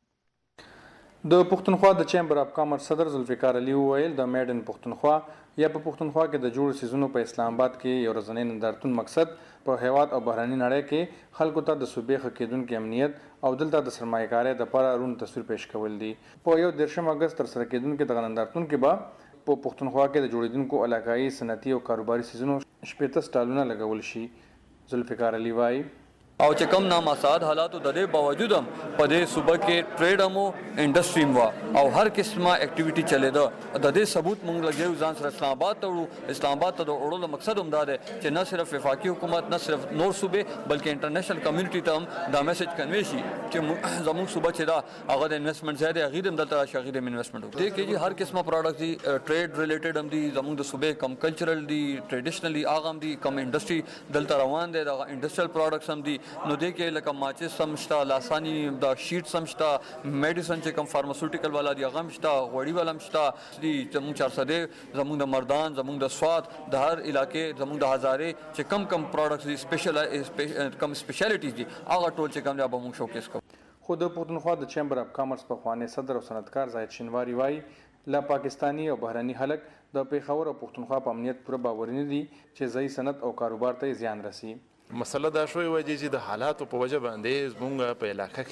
د پښتونخوا د چیمبر اف کامرس صدر ذوالفقار علي وویل د میډ ان پښتونخوا یا په پښتونخوا کې د جوړ سیزونو په اسلام آباد کې یو ورځنی نندارتون مقصد په هیواد او بهرني نړۍ کې خلکو ته د صوبې ښه کېدونکي امنیت او دلته د سرمایه کارۍ دپاره روڼ تصویر پیش کول دي. په 21 اګست ترسره کېدونکي دغه نندارتون کې به په پښتونخوا کې د جوړېدونکو علاقایي صنعتي او کاروباري سیزونو 80 سټالونه لګول شي. ذوالفقار علي وایي او چې کم نامساعد حالاتو د دې باوجود هم په دې صوبه کې ټریډ هم انډسټري هم او هر قسمه اکټیویټي چلېده. د دې ثبوت موږ لګیو ځان سره اسلام آباد ته وړو. اسلام آباد ته د وړلو مقصد هم دا دی چې نه صرف وفاقي حکومت نه صرف نور صوبې بلکې انټرنیشنل کمیونټي ته هم دا میسج کنوي شي چې زموږ صوبه چې دا هغه د انویسټمنټ ځای دی، هغې هم دلته راشي، هغې هم انویسټمنټ وکړي. دې کې هر قسمه پروډکټ دي، ټریډ ریلیټډ هم دي، زموږ د صوبې کم کلچرل دي، ټریډیشنلی هغه هم دي، کم انډسټري دلته روان دی، دغه انډسټریل پروډکټس هم دي. نو دې کې لکه ماچس هم شته، لاسانی د شیټس هم شته، میډیسن چې کوم فارماسوټیکل والا دی هغه هم شته، غوړي والا هم شته دي. زموږ 400 زموږ د مردان، زموږ د سوات، د هر علاقې زموږ د هزارې چې کم پروډکټس دي، سپیشل کم سپیشلیټیز دي، هغه ټول چې کوم دی به موږ شوکیس کوو. خو د پښتونخوا د چیمبر اف کامرس پخوانی صدر او صنعتکار زاهد شینواری وایي لا پاکستانی او بهرني خلک د پېښور او پښتونخوا په امنیت پوره باور نه دي چې ځایي صنعت او کاروبار ته زیان رسي. مسله دا شوی وای چې د حالاتو په وجه باندې زمونږ په علاقه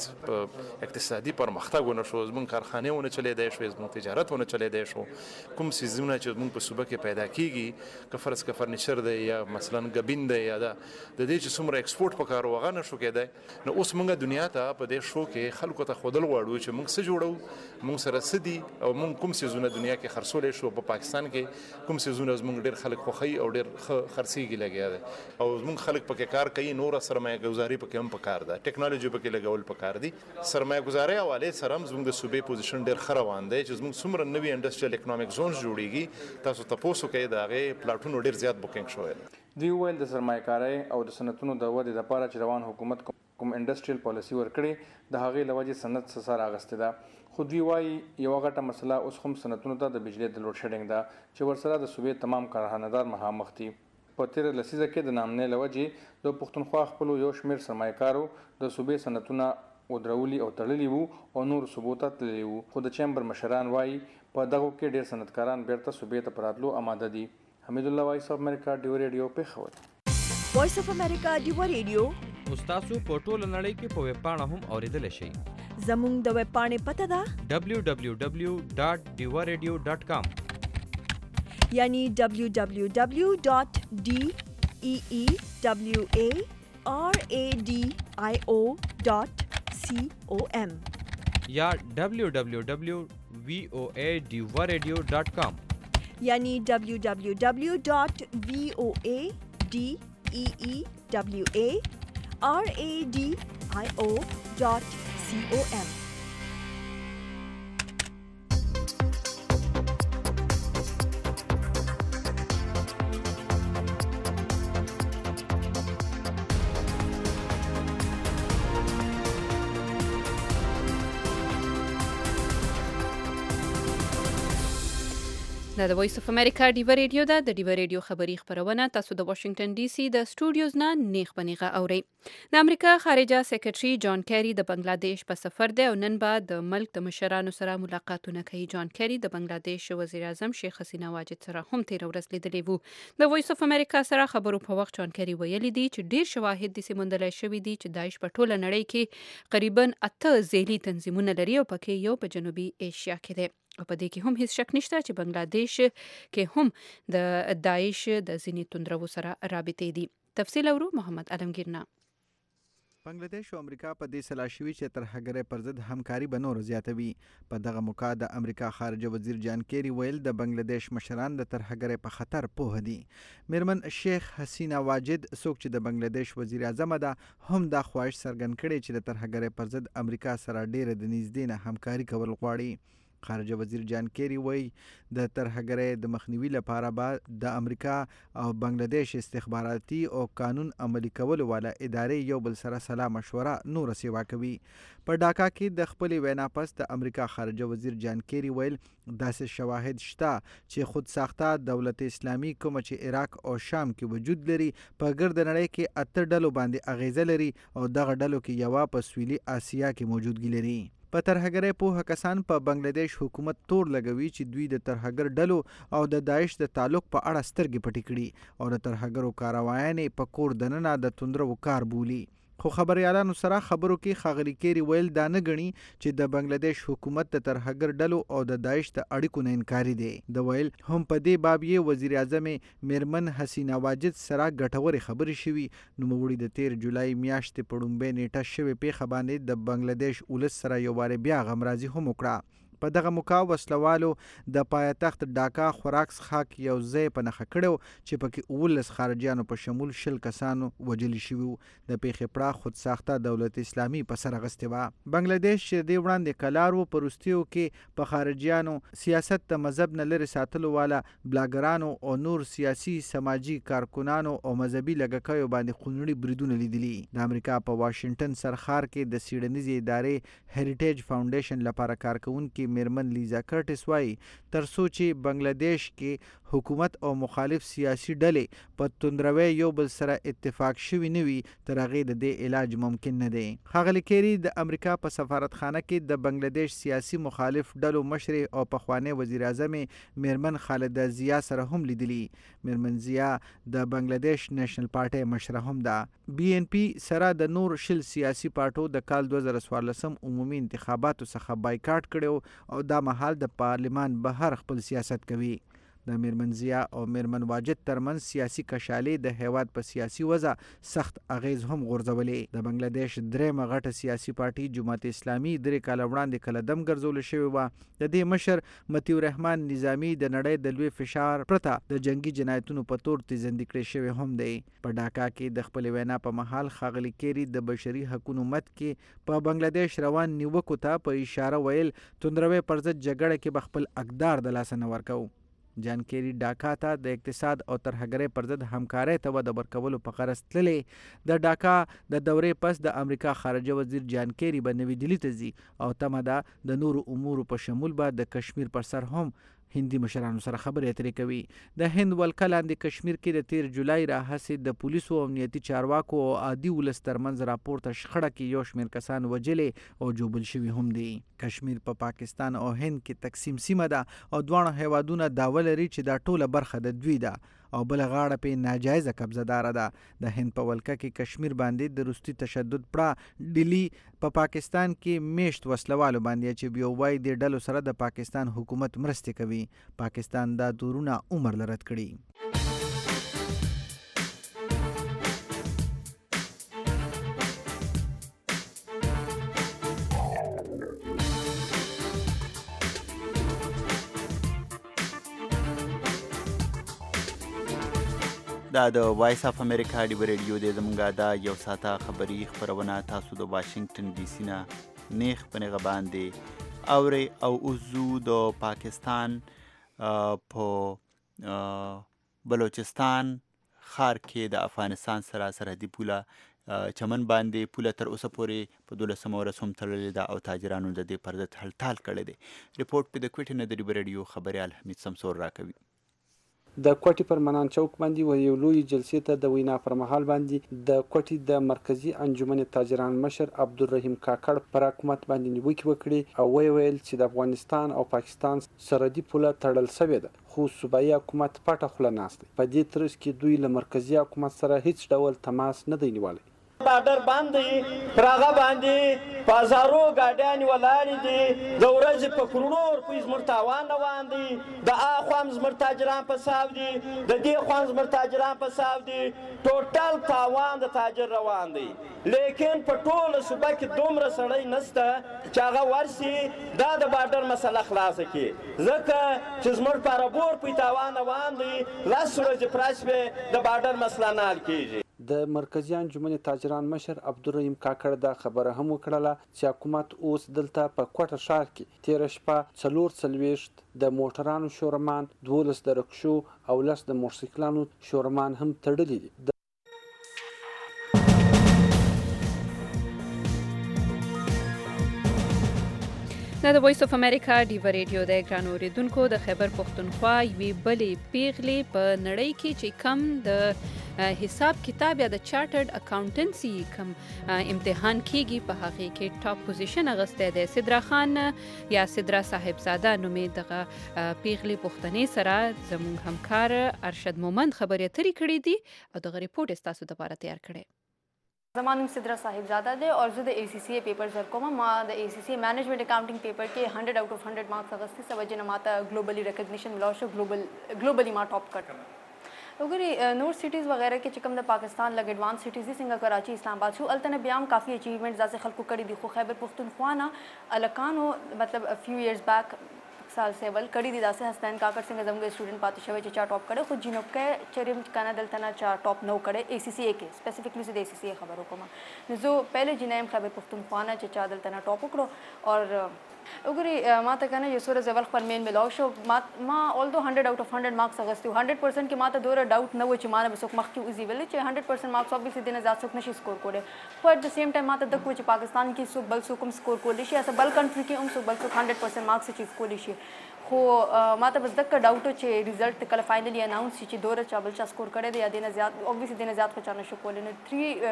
کې اقتصادي پرمختګ ونه شو، زمونږ کارخانې ونه چلېدای شوې، زمونږ تجارت ونه چلېدای شو. کوم څیزونه چې زمونږ په صوبه کې پیدا کیږي که فرض که فرنیچر دی یا مثلا ګبین دی یا د دې چې څومره ایکسپورټ پکار هغه نه شو کېدای. نو اوس مونږ دنیا ته په دې شو کې خلکو ته ښودل غواړو چې مونږ څه جوړو، مونږ سره څه دي او مونږ کوم څیزونه دنیا کې خرڅولی شو. په پاکستان کې کوم څیزونه زمونږ ډېر خلک خوښوي او ډېر ښه خرڅېږي لګیا دی او زمونږ خلک پکې کار کوي. نور سرمایه گذاري پکې هم پکار ده، ټیکنالوژي پکې لګول پکار دي. سرمایه گذاري حواله سره هم زموږ د صوبې پوزیشن ډېر ښه روان دی چې زموږ څومره نوي انډسټریل اکونومیک زونز جوړیږي. تاسو تاسو کې د هغې پلاټونو ډېر زیات بوکینګ شوی دی. دوی وویل د سرمایه کارۍ او د صنعتونو د ودې لپاره چې روان حکومت کوم انډسټریل پالیسي ورکړې د هغې له وجې صنعت څه سر اخیستې ده. خو دوی وایي یوه غټه مسله اوس هم صنعتونو ته د بجلي د لوډ شیډینګ ده چې ورسره د صوبې تمام کارخانهدار مخامخ دي. په تیره لسیزه کې د نامنې له وجې د پښتونخوا خپلو یو شمېر سرمایهکارو د صوبې صنعتونه ودرولي او تړلي وو او نور صوبو ته تللي وو. خو د چیمبر مشران وایي په دغو کې ډېر صنعتکاران بیرته صوبې ته په راتلو اماده دي. حمید الله وایس اف امریکا ډیو ریډیو پېښور. وایس اف امریکا ډیو ریډیو تاسو په ټوله نړۍ کې په ویب پاڼه هم اوریدلی شئ. زموږ د ویب پاڼې پته ده www.diwaradio.com یعنی www.deewaradio.com یا www.voadiwaradio.com یعنی www.voadeewaradio.com. دا د وایس اف امریکا ډیو ریډیو ده. د ډیو ریډیو خبری خبرونه تاسو د واشنگټن ډي سي د سټوډیوز نه نیغ بنیغه اوري. د امریکا خارجه سیکریټري جان کیری د بنگلاديش په سفر دی او نن به د ملک د مشرانو سره ملاقاتونه کوي. جان کیری د بنگلاديش وزیر اعظم شیخ حسینه واجد سره هم تیر ورځ لیدلی وو. د وایس اف امریکا سره خبرو په وخت جان کیری ویلي دی چې ډیر شواهد د سیموندلای شوی دی چې داعش په ټوله نړۍ کې تقریبا 8 ذیلی تنظیمونه لري او پکې یو په جنوبي ایشیا کې دی. او په دې کې هم هیڅ شک نشته چې بنگلاديش کې هم د داعش د ځینې توندرو سره رابطې دي. تفصیل اورو محمد علمگیر نه. بنگلاديش او امریکا په دې سلا شوي چې ترهګرۍ پر ضد همکاري به نور زیاتوي. په دغه موقع د امریکا خارجه وزیر جان کیری ویل د بنگلاديش مشران د ترهګرۍ په خطر پوه دي. میرمن شیخ حسینه واجد څوک چې د بنگلاديش وزیر اعظم ده هم دا خواهش څرګند کړی چې د ترهګرۍ پر ضد امریکا سره ډیره د نږدې نه همکاري کول غواړي. خارجه وزیر جان کیری وی د ترهګرۍ د مخنیوي لپاره به د امریکا او بنگلاديش استخباراتي او قانون عملي کولو والا ادارې یو بل سره سلا مشوره نور سیوا کوي. په ډاکا کې د خپلې وینا پس د امریکا خارجه وزیر جان کیری ویل داسې شواهد شته چې خود ساخته دولت اسلامي کوم چې عراق او شام کې وجود لري په ګرد نړۍ کې 8 ډلو باندې اغیزه لري او دغه ډلو کې یوه په سویلي اسیا کې موجودګي لري. په ترهګرۍ پوهه کسان په بنگلاديش حکومت تور لګوي چې دوی د ترهګر ډلو او د داعش د تعلق په اړه سترګې پټې کړي او د ترهګرو کاروایانې په کور دننه د توندرو کار بولي. خو خبريالانو سره خبرو کې ښاغلي کیری ویل دا نه ګڼي چې د بنگلاديش حکومت د ترهګر ډلو او د داعش د اړیکو نه انکاري دی. د ویل هم په دې باب یې وزیر اعظم میرمن حسینه واجد سره ګټورې خبرې شوي. نوموړي د 13 جولای میاشتې په لومبۍ نیټه شوې پیښه باندې د بنگلاديش ولس سره یو وارې بیا غمرازي هم وکړه. په دغه موقع وسلوالو د پایتخت ډاکا خوراک څښاک یو ځای په نښه کړی چې پکې 19 خارجیانو په شمول 20 کسانو وژل شوي وو. د پیښې پړه خود ساخته دولت اسلامي په سر اخیستې وه. بنگلاديش چې د وړاندې کلار و په وروستیو کې په خارجیانو سیاست د مذهب نه لرې ساتلو والا بلاګرانو او نور سیاسي سماجي کارکنانو او مذهبي لږکیو باندې خونړي بریدونه لیدلي. د امریکا په واشنګټن سرخار کې د څیړنیزې ادارې هریټیج فاونډیشن لپاره کارکوونکي میرمن لیزا کرټس وایي ترڅو چې بنگلاديش کې حکومت او مخالف سیاسي ډلې په توندروي یو بل سره اتفاق شوي نه وي تر هغې د دې علاج ممکن نه دی. ښاغلي کیری د امریکا په سفارتخانه کې د بنگلاديش سیاسي مخالف ډلو مشرې او پخوانی وزیر اعظم میرمن خالده ضیا سره هم لیدلي. میرمن ضیا د بنگلاديش نیشنل پارټۍ مشره هم ده. BNP سره د نور شل سیاسي پارټو د کال 2014 عمومي انتخاباتو څخه بایکاټ کړو او دا مهال د پارلمان بهر خپل سیاست کوي. د میرمن ضیا او میرمن واجد ترمنځ سیاسي کشالې د هیواد په سیاسي وضع سخت اغیز هم غورځولې. د بنگلاديش درېمه غټه سیاسي پارټي جماعت اسلامي 3 کاله وړاندې کله دم ګرځول شوې وه. د دې مشر مطیع الرحمن نظامي د نړۍ د لوی فشار پرته د جنگي جنایتونو په تور تیزندي کړی شوی هم دی. په ډاکا کې د خپل وینا په مهال ښاغلي کیری د بشري حقوقو مت کې په بنگلاديش روان نیوکو ته په اشاره ویل توندروي پر ضد جګړه کې به خپل اقدار د لاسه نه ورکوو. جان کیری ډاکا ته د اقتصاد او ترهګرۍ پر ضد همکارۍ ته وده ورکولو په غرض تللی. د ډاکا د دورې پس د امریکا خارجه وزیر جان کیری به نوي ډیلي ته ځي او تمه ده د نورو امورو په شمول به د کشمیر پر سر هم هندي مشرانو سره خبرې اترې کوي. د هند ولکه لاندې کشمیر کې د 13 جولای راهیسې د پولیسو او امنیتي چارواکو او عادي ولس ترمنځ راپورته شخړه کې یو شمېر کسان وژلې او جوبل شوي هم دي. کشمیر په پاکستان او هند کې تقسیم سیمه ده او دواړه هیوادونه دعوه لري چې دا ټوله برخه د دوی ده او بل غاړه په ناجایزه قبضه دار ده. د هند په ولکه کې کشمیر باندې د روسي تشدد پړه ډیلی په پاکستان کې میشت وسلوالو باندې چې یو وای د ډلو سره د پاکستان حکومت مرسته کوي. پاکستان دا تورونه عمر لرت کړي. دا د وایس اف امریکا ډیو ریډیو د زمونږه دا یو ساعته خبری خبرونه تاسو د واشنگټن ډي سي نه نیخ په نغه باندې اوري او اوزو د پاکستان په بلوچستان خار کې د افغانستان سره سرحدي پوله چمن باندې پوله تر اوسه پورې په 12 ورځ هم تړلې ده او تاجرانو د دې پر ضد هلټال کړی دی. ریپورټ په د کوټې نه د ډیو ریډیو خبريال حمید سمسور راکوي. د کوټې پر منان چوک باندې و یو لوی جلسې ته د وینا پر مهال باندې د کوټې د مرکزی انجمن تاجران مشر عبدالرحیم کاکړ پر حکومت باندې نیوکه وکړي او ویل چې د افغانستان او پاکستان سرحدي پوله تړل شوې ده خو صوبایي حکومت پټه خوله ناست. په دې ترڅ کې دوی له مرکزی حکومت سره هیڅ ډول تماس نه دی نیولی. بارډر باندې پراغه باندې په هزارو ګاډیانې ولاړې دي د ورځې په کروڑو روپۍ زموږ تاوان روان دی د اخوا هم زموږ تاجران په صاف دي د دې خوا هم زموږ تاجران په صاف دي ټوټل تاوان د تاجر روان دی لیکن په ټوله صوبه کې دومره سړی نشته چې هغه ورسي دا د بارډر مسله خلاصه کړي ځکه چې زموږ په اربو روپۍ تاوان روان دی لس ورځې پرس به د بارډر مسله نه حل کېږي. د مرکزي انجمن تاجران مشر عبدالرحیم کاکړ دا خبره هم وکړله چې حکومت اوس دلته په کوټه ښار کې تېره شپه 44 د موټرانو شورمان 12 د رکشو او 10 د موټرسایکلانو شورمان هم تړلي دي. دا د وایس اف امریکا ډیو ریډیو د ګرانو اوریدونکو د خیبر پښتونخوا یوې بلې پیغلې په نړۍ کې چې کم د حساب کتاب یا د چارټرډ اکاونټنسي کم امتحان کیږي په هغه کې ټاپ پوزیشن اغسته ده. صدرا خان یا صدرا صاحبزاده نومې دغه پیغلې پښتنې سره زموږ همکار ارشد مومند خبرې اترې کړې دي او دغه ریپورت تاسو لپاره تیار کړی. زما نوم صدرا صاحبزاده دی او زه د ACCA پیپرز ورکوم. ما د ACCA مینجمنٹ اکاؤنٹنگ پیپر کې 100 آؤٹ اف 100 مارکس اغستی سوجه نه ماته ګلوبلی ریکگنیشن ملو شو ګلوبلی ما ټاپ کړ. وګورئ نور سټیز وغیرہ کې چې کوم د پاکستان لګ ایڈوانس سټیز دي څنګه کراچي اسلام آباد شو الته نه بیا هم کافي اچیومنټ ځکه خلکو کړي دي خو خیبر پښتونخوا نه الکانو مطلب فیو ایئرز بیک سال سے ول کړي دي داسې حسنین کاکړ څنګه زموږ سټوډنټ پاتې شوی چې چا ټاپ کړي خو جنوبکه چریم کنه دلته نه چا ټاپ نو کړي ACCA کې سپیسیفکلی زه د ACCA خبرو کوم نو زه پہله جنیم خیبر پښتونخوا نه چې چا دلته نه ټاپ وکړو اور وګورئ ما ته کنه یو سورې زول خپل مین ملاو شو ما اولدو 100 آؤٹ اف 100 مارکس اغستو 100% کې ما ته دوره ډاوټ نه و چې ما نه بسوک مخ کې وزي ویل چې 100% مارکس اوبویسلی دنه زیات څوک نشي سکور کوله خو اټ د سیم ټایم ما ته د کوم چې پاکستان کې څوک بل څوک سکور کولی شي اس بل کنټری کې هم څوک بل څوک 100% مارکس اچیو کولی شي خو ما ته بس دغه ډاوټ چې ریزلټ کله فائنلی اناونس شي چې دوره چا بل چا سکور کړی دی یا دنه زیات اوبویسلی دنه زیات خو چا نشو کولی نو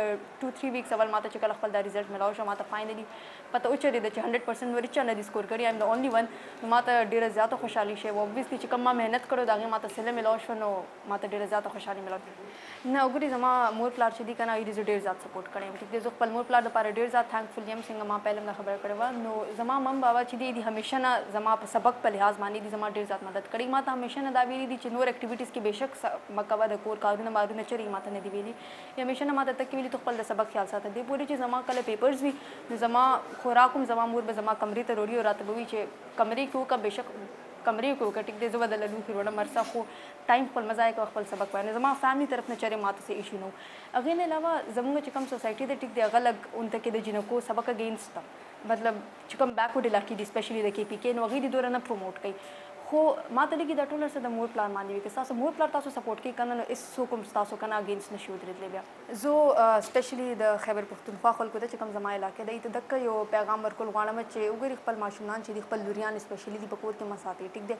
2-3 ویکس اول ما ته چې کله خپل دا ریزلټ ملاو شو ما ته فائنلی پته و چې د 100% ورچا نه سکور کړی ایم د اونلی ون ما ته ډیره زیاته خوشحالي شي اوبویسلی چې کوم ما مهنت کړو داغه ما ته سله ملاو شو نو ما ته ډیره زیاته خوشحالي ملاو نه وګورئ زما مور پلار چې دی کنه ای دې ډیر زیات سپورټ کړی ټیک دی زه خپل مور پلار لپاره ډیر زیات تھینکفل یم څنګه ما پهله خبر کړو نو زما مم بابا چې دی همیشه نه زما په سبق په لحاظ باندې دی زما ډیر زیات مدد کړی ما ته همیشه نه دا ویلي دي چې نور اکټیویټیز کې بهشک مکوه د کور کارونه مارونه چری ما ته نه دی ویلي همیشه نه ما ته تک ویلي ته خپل د سبق خیال ساته دی پوری چې زما کله پیپرز وی زما خوراکم زما مور به زما کمرې ته وروړي او راته وی چې کمرې کې کا بهشک کمرې کو کټیک دې زو بدل لو خیرونه مرسا خو ټایم خپل مزای کو خپل سبق باندې زما فیملی طرف نه چره ماته سي ایشو نو اغه نه علاوه زموږ چې کوم سوسایټي د ټیک دی غلط اون ته کې د جنکو سبق اگینست مطلب چې کوم بیکورډ علاقې دي سپیشلی د KPK نو غي دي دور نه پروموټ کوي خو ماته لګي د ټولر سره د مور پلان باندې کې تاسو مور پلان تاسو سپورټ کوي کنه نو اس سو کوم تاسو کنه اگینست نشو درې بیا زه سپیشلی د خیبر پښتونخوا خلکو ته چې کوم زما علاقې دی ته دک یو پیغام ورکول غواړم چې وګوري خپل ماشومان چې خپل لوريان سپیشلی د پکور کې مساتې ټیک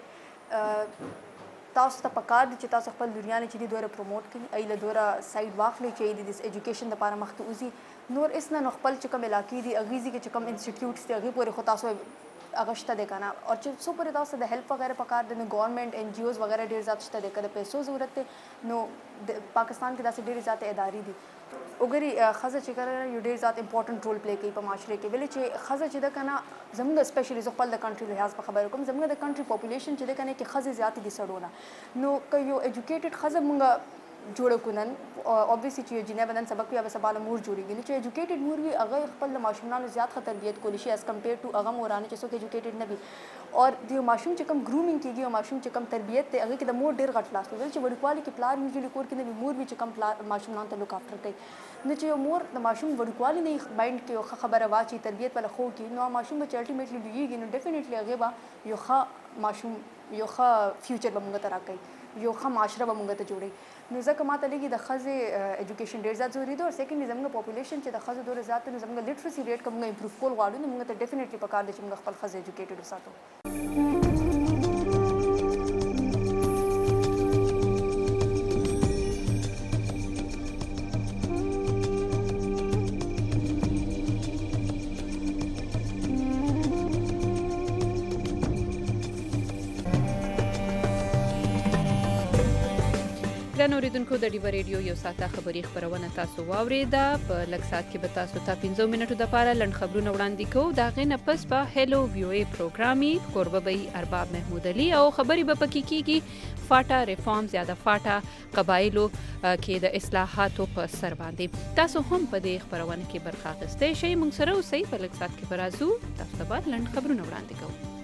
دی تاسو ته پکار دي چې تاسو خپل لوريان چې د دوره پروموټ کړي ایله دوره سایډ واخلي چې د ایجوکیشن لپاره مخته وزي نور اس نه خپل چې کوم علاقې دي اغیزي کې چې کوم انسټیټیوټس دي هغه پورې خو تاسو اغشته ده کنه او چې څو پورې تاسو د هیلپ وغیرہ پکار دي نو ګورنمنت NGOs وغیرہ ډیر زیات شته ده کله پیسو ضرورت ده نو پاکستان کې داسې ډیر زیات ادارې دي وګوري خزه چې کړه یو ډیر زیات امپورټنٹ رول پلی کوي په معاشره کې ویل چې خزه چې ده کنه زموږ سپیشلی زه خپل د کنټری لحاظ په خبرو کوم زموږ د کنټری پاپولیشن چې ده کنه کې خزه زیات دي سړونه نو که یو ایجوکیټډ خزه مونږ جوړ کونن اوبویسلی چې جنې بدن سبق بیا به سباله مور جوړیږي چې ایجوکیټډ مور وی هغه خپل ماشومانو زیات تربیت کولی شي اس کمپیر ټو هغه مورانه چې څوک ایجوکیټډ نه وي اور د ماشوم چې کم ګرومینګ کیږي او ماشوم چې کم تربیت ته هغه کې د مور ډیر غټ لاس ویل چې وړکوالي کې پلار یوزلی کور کې نه مور وی چې کم پلار ماشومان ته لوک افټر کوي نو چې مور د ماشوم وړکوالي نه مایند کې یو خبره واچي تربیت په لخوا کې نو ماشوم به الټیمیټلی دیږي نو ډیفینیټلی هغه به یو ښه ماشوم یو ښه فیوچر به موږ ته راکړي یو ښه معاشره به موږ ته جوړي نو ځکه ماته لګي د ښځې ایجوکیشن ډېر زیات ضروري دی او سیکنډلی زموږ پاپولیشن چې د ښځو دوره زیات دی نو زموږ لټرسي ریټ که موږ امپروف کول غواړو نو موږ ته ډیفینیټلی پکار دی چې موږ خپل ښځې ایجوکیټډ وساتو ګران اوریدونکو د ډیبا ریډیو یو ساعته خبري خبرونه تاسو واوریده په لږ ساعت کې به تاسو ته 15 منټو د لپاره لنډ خبرونه وړاندې کوو دا غي نه پس په هلو ویو ای پروګرامي قربه به ارباب محمود علي او خبري به پکې کیږي فاټا ریفارمز یا د فاټا قبایلو کې د اصلاحاتو په سر باندې تاسو هم په دې خبرونه کې برخه اخیستئ شئ موږ سره اوسئ په لږ ساعت کې برازو تاسو ته لنډ خبرونه وړاندې کوو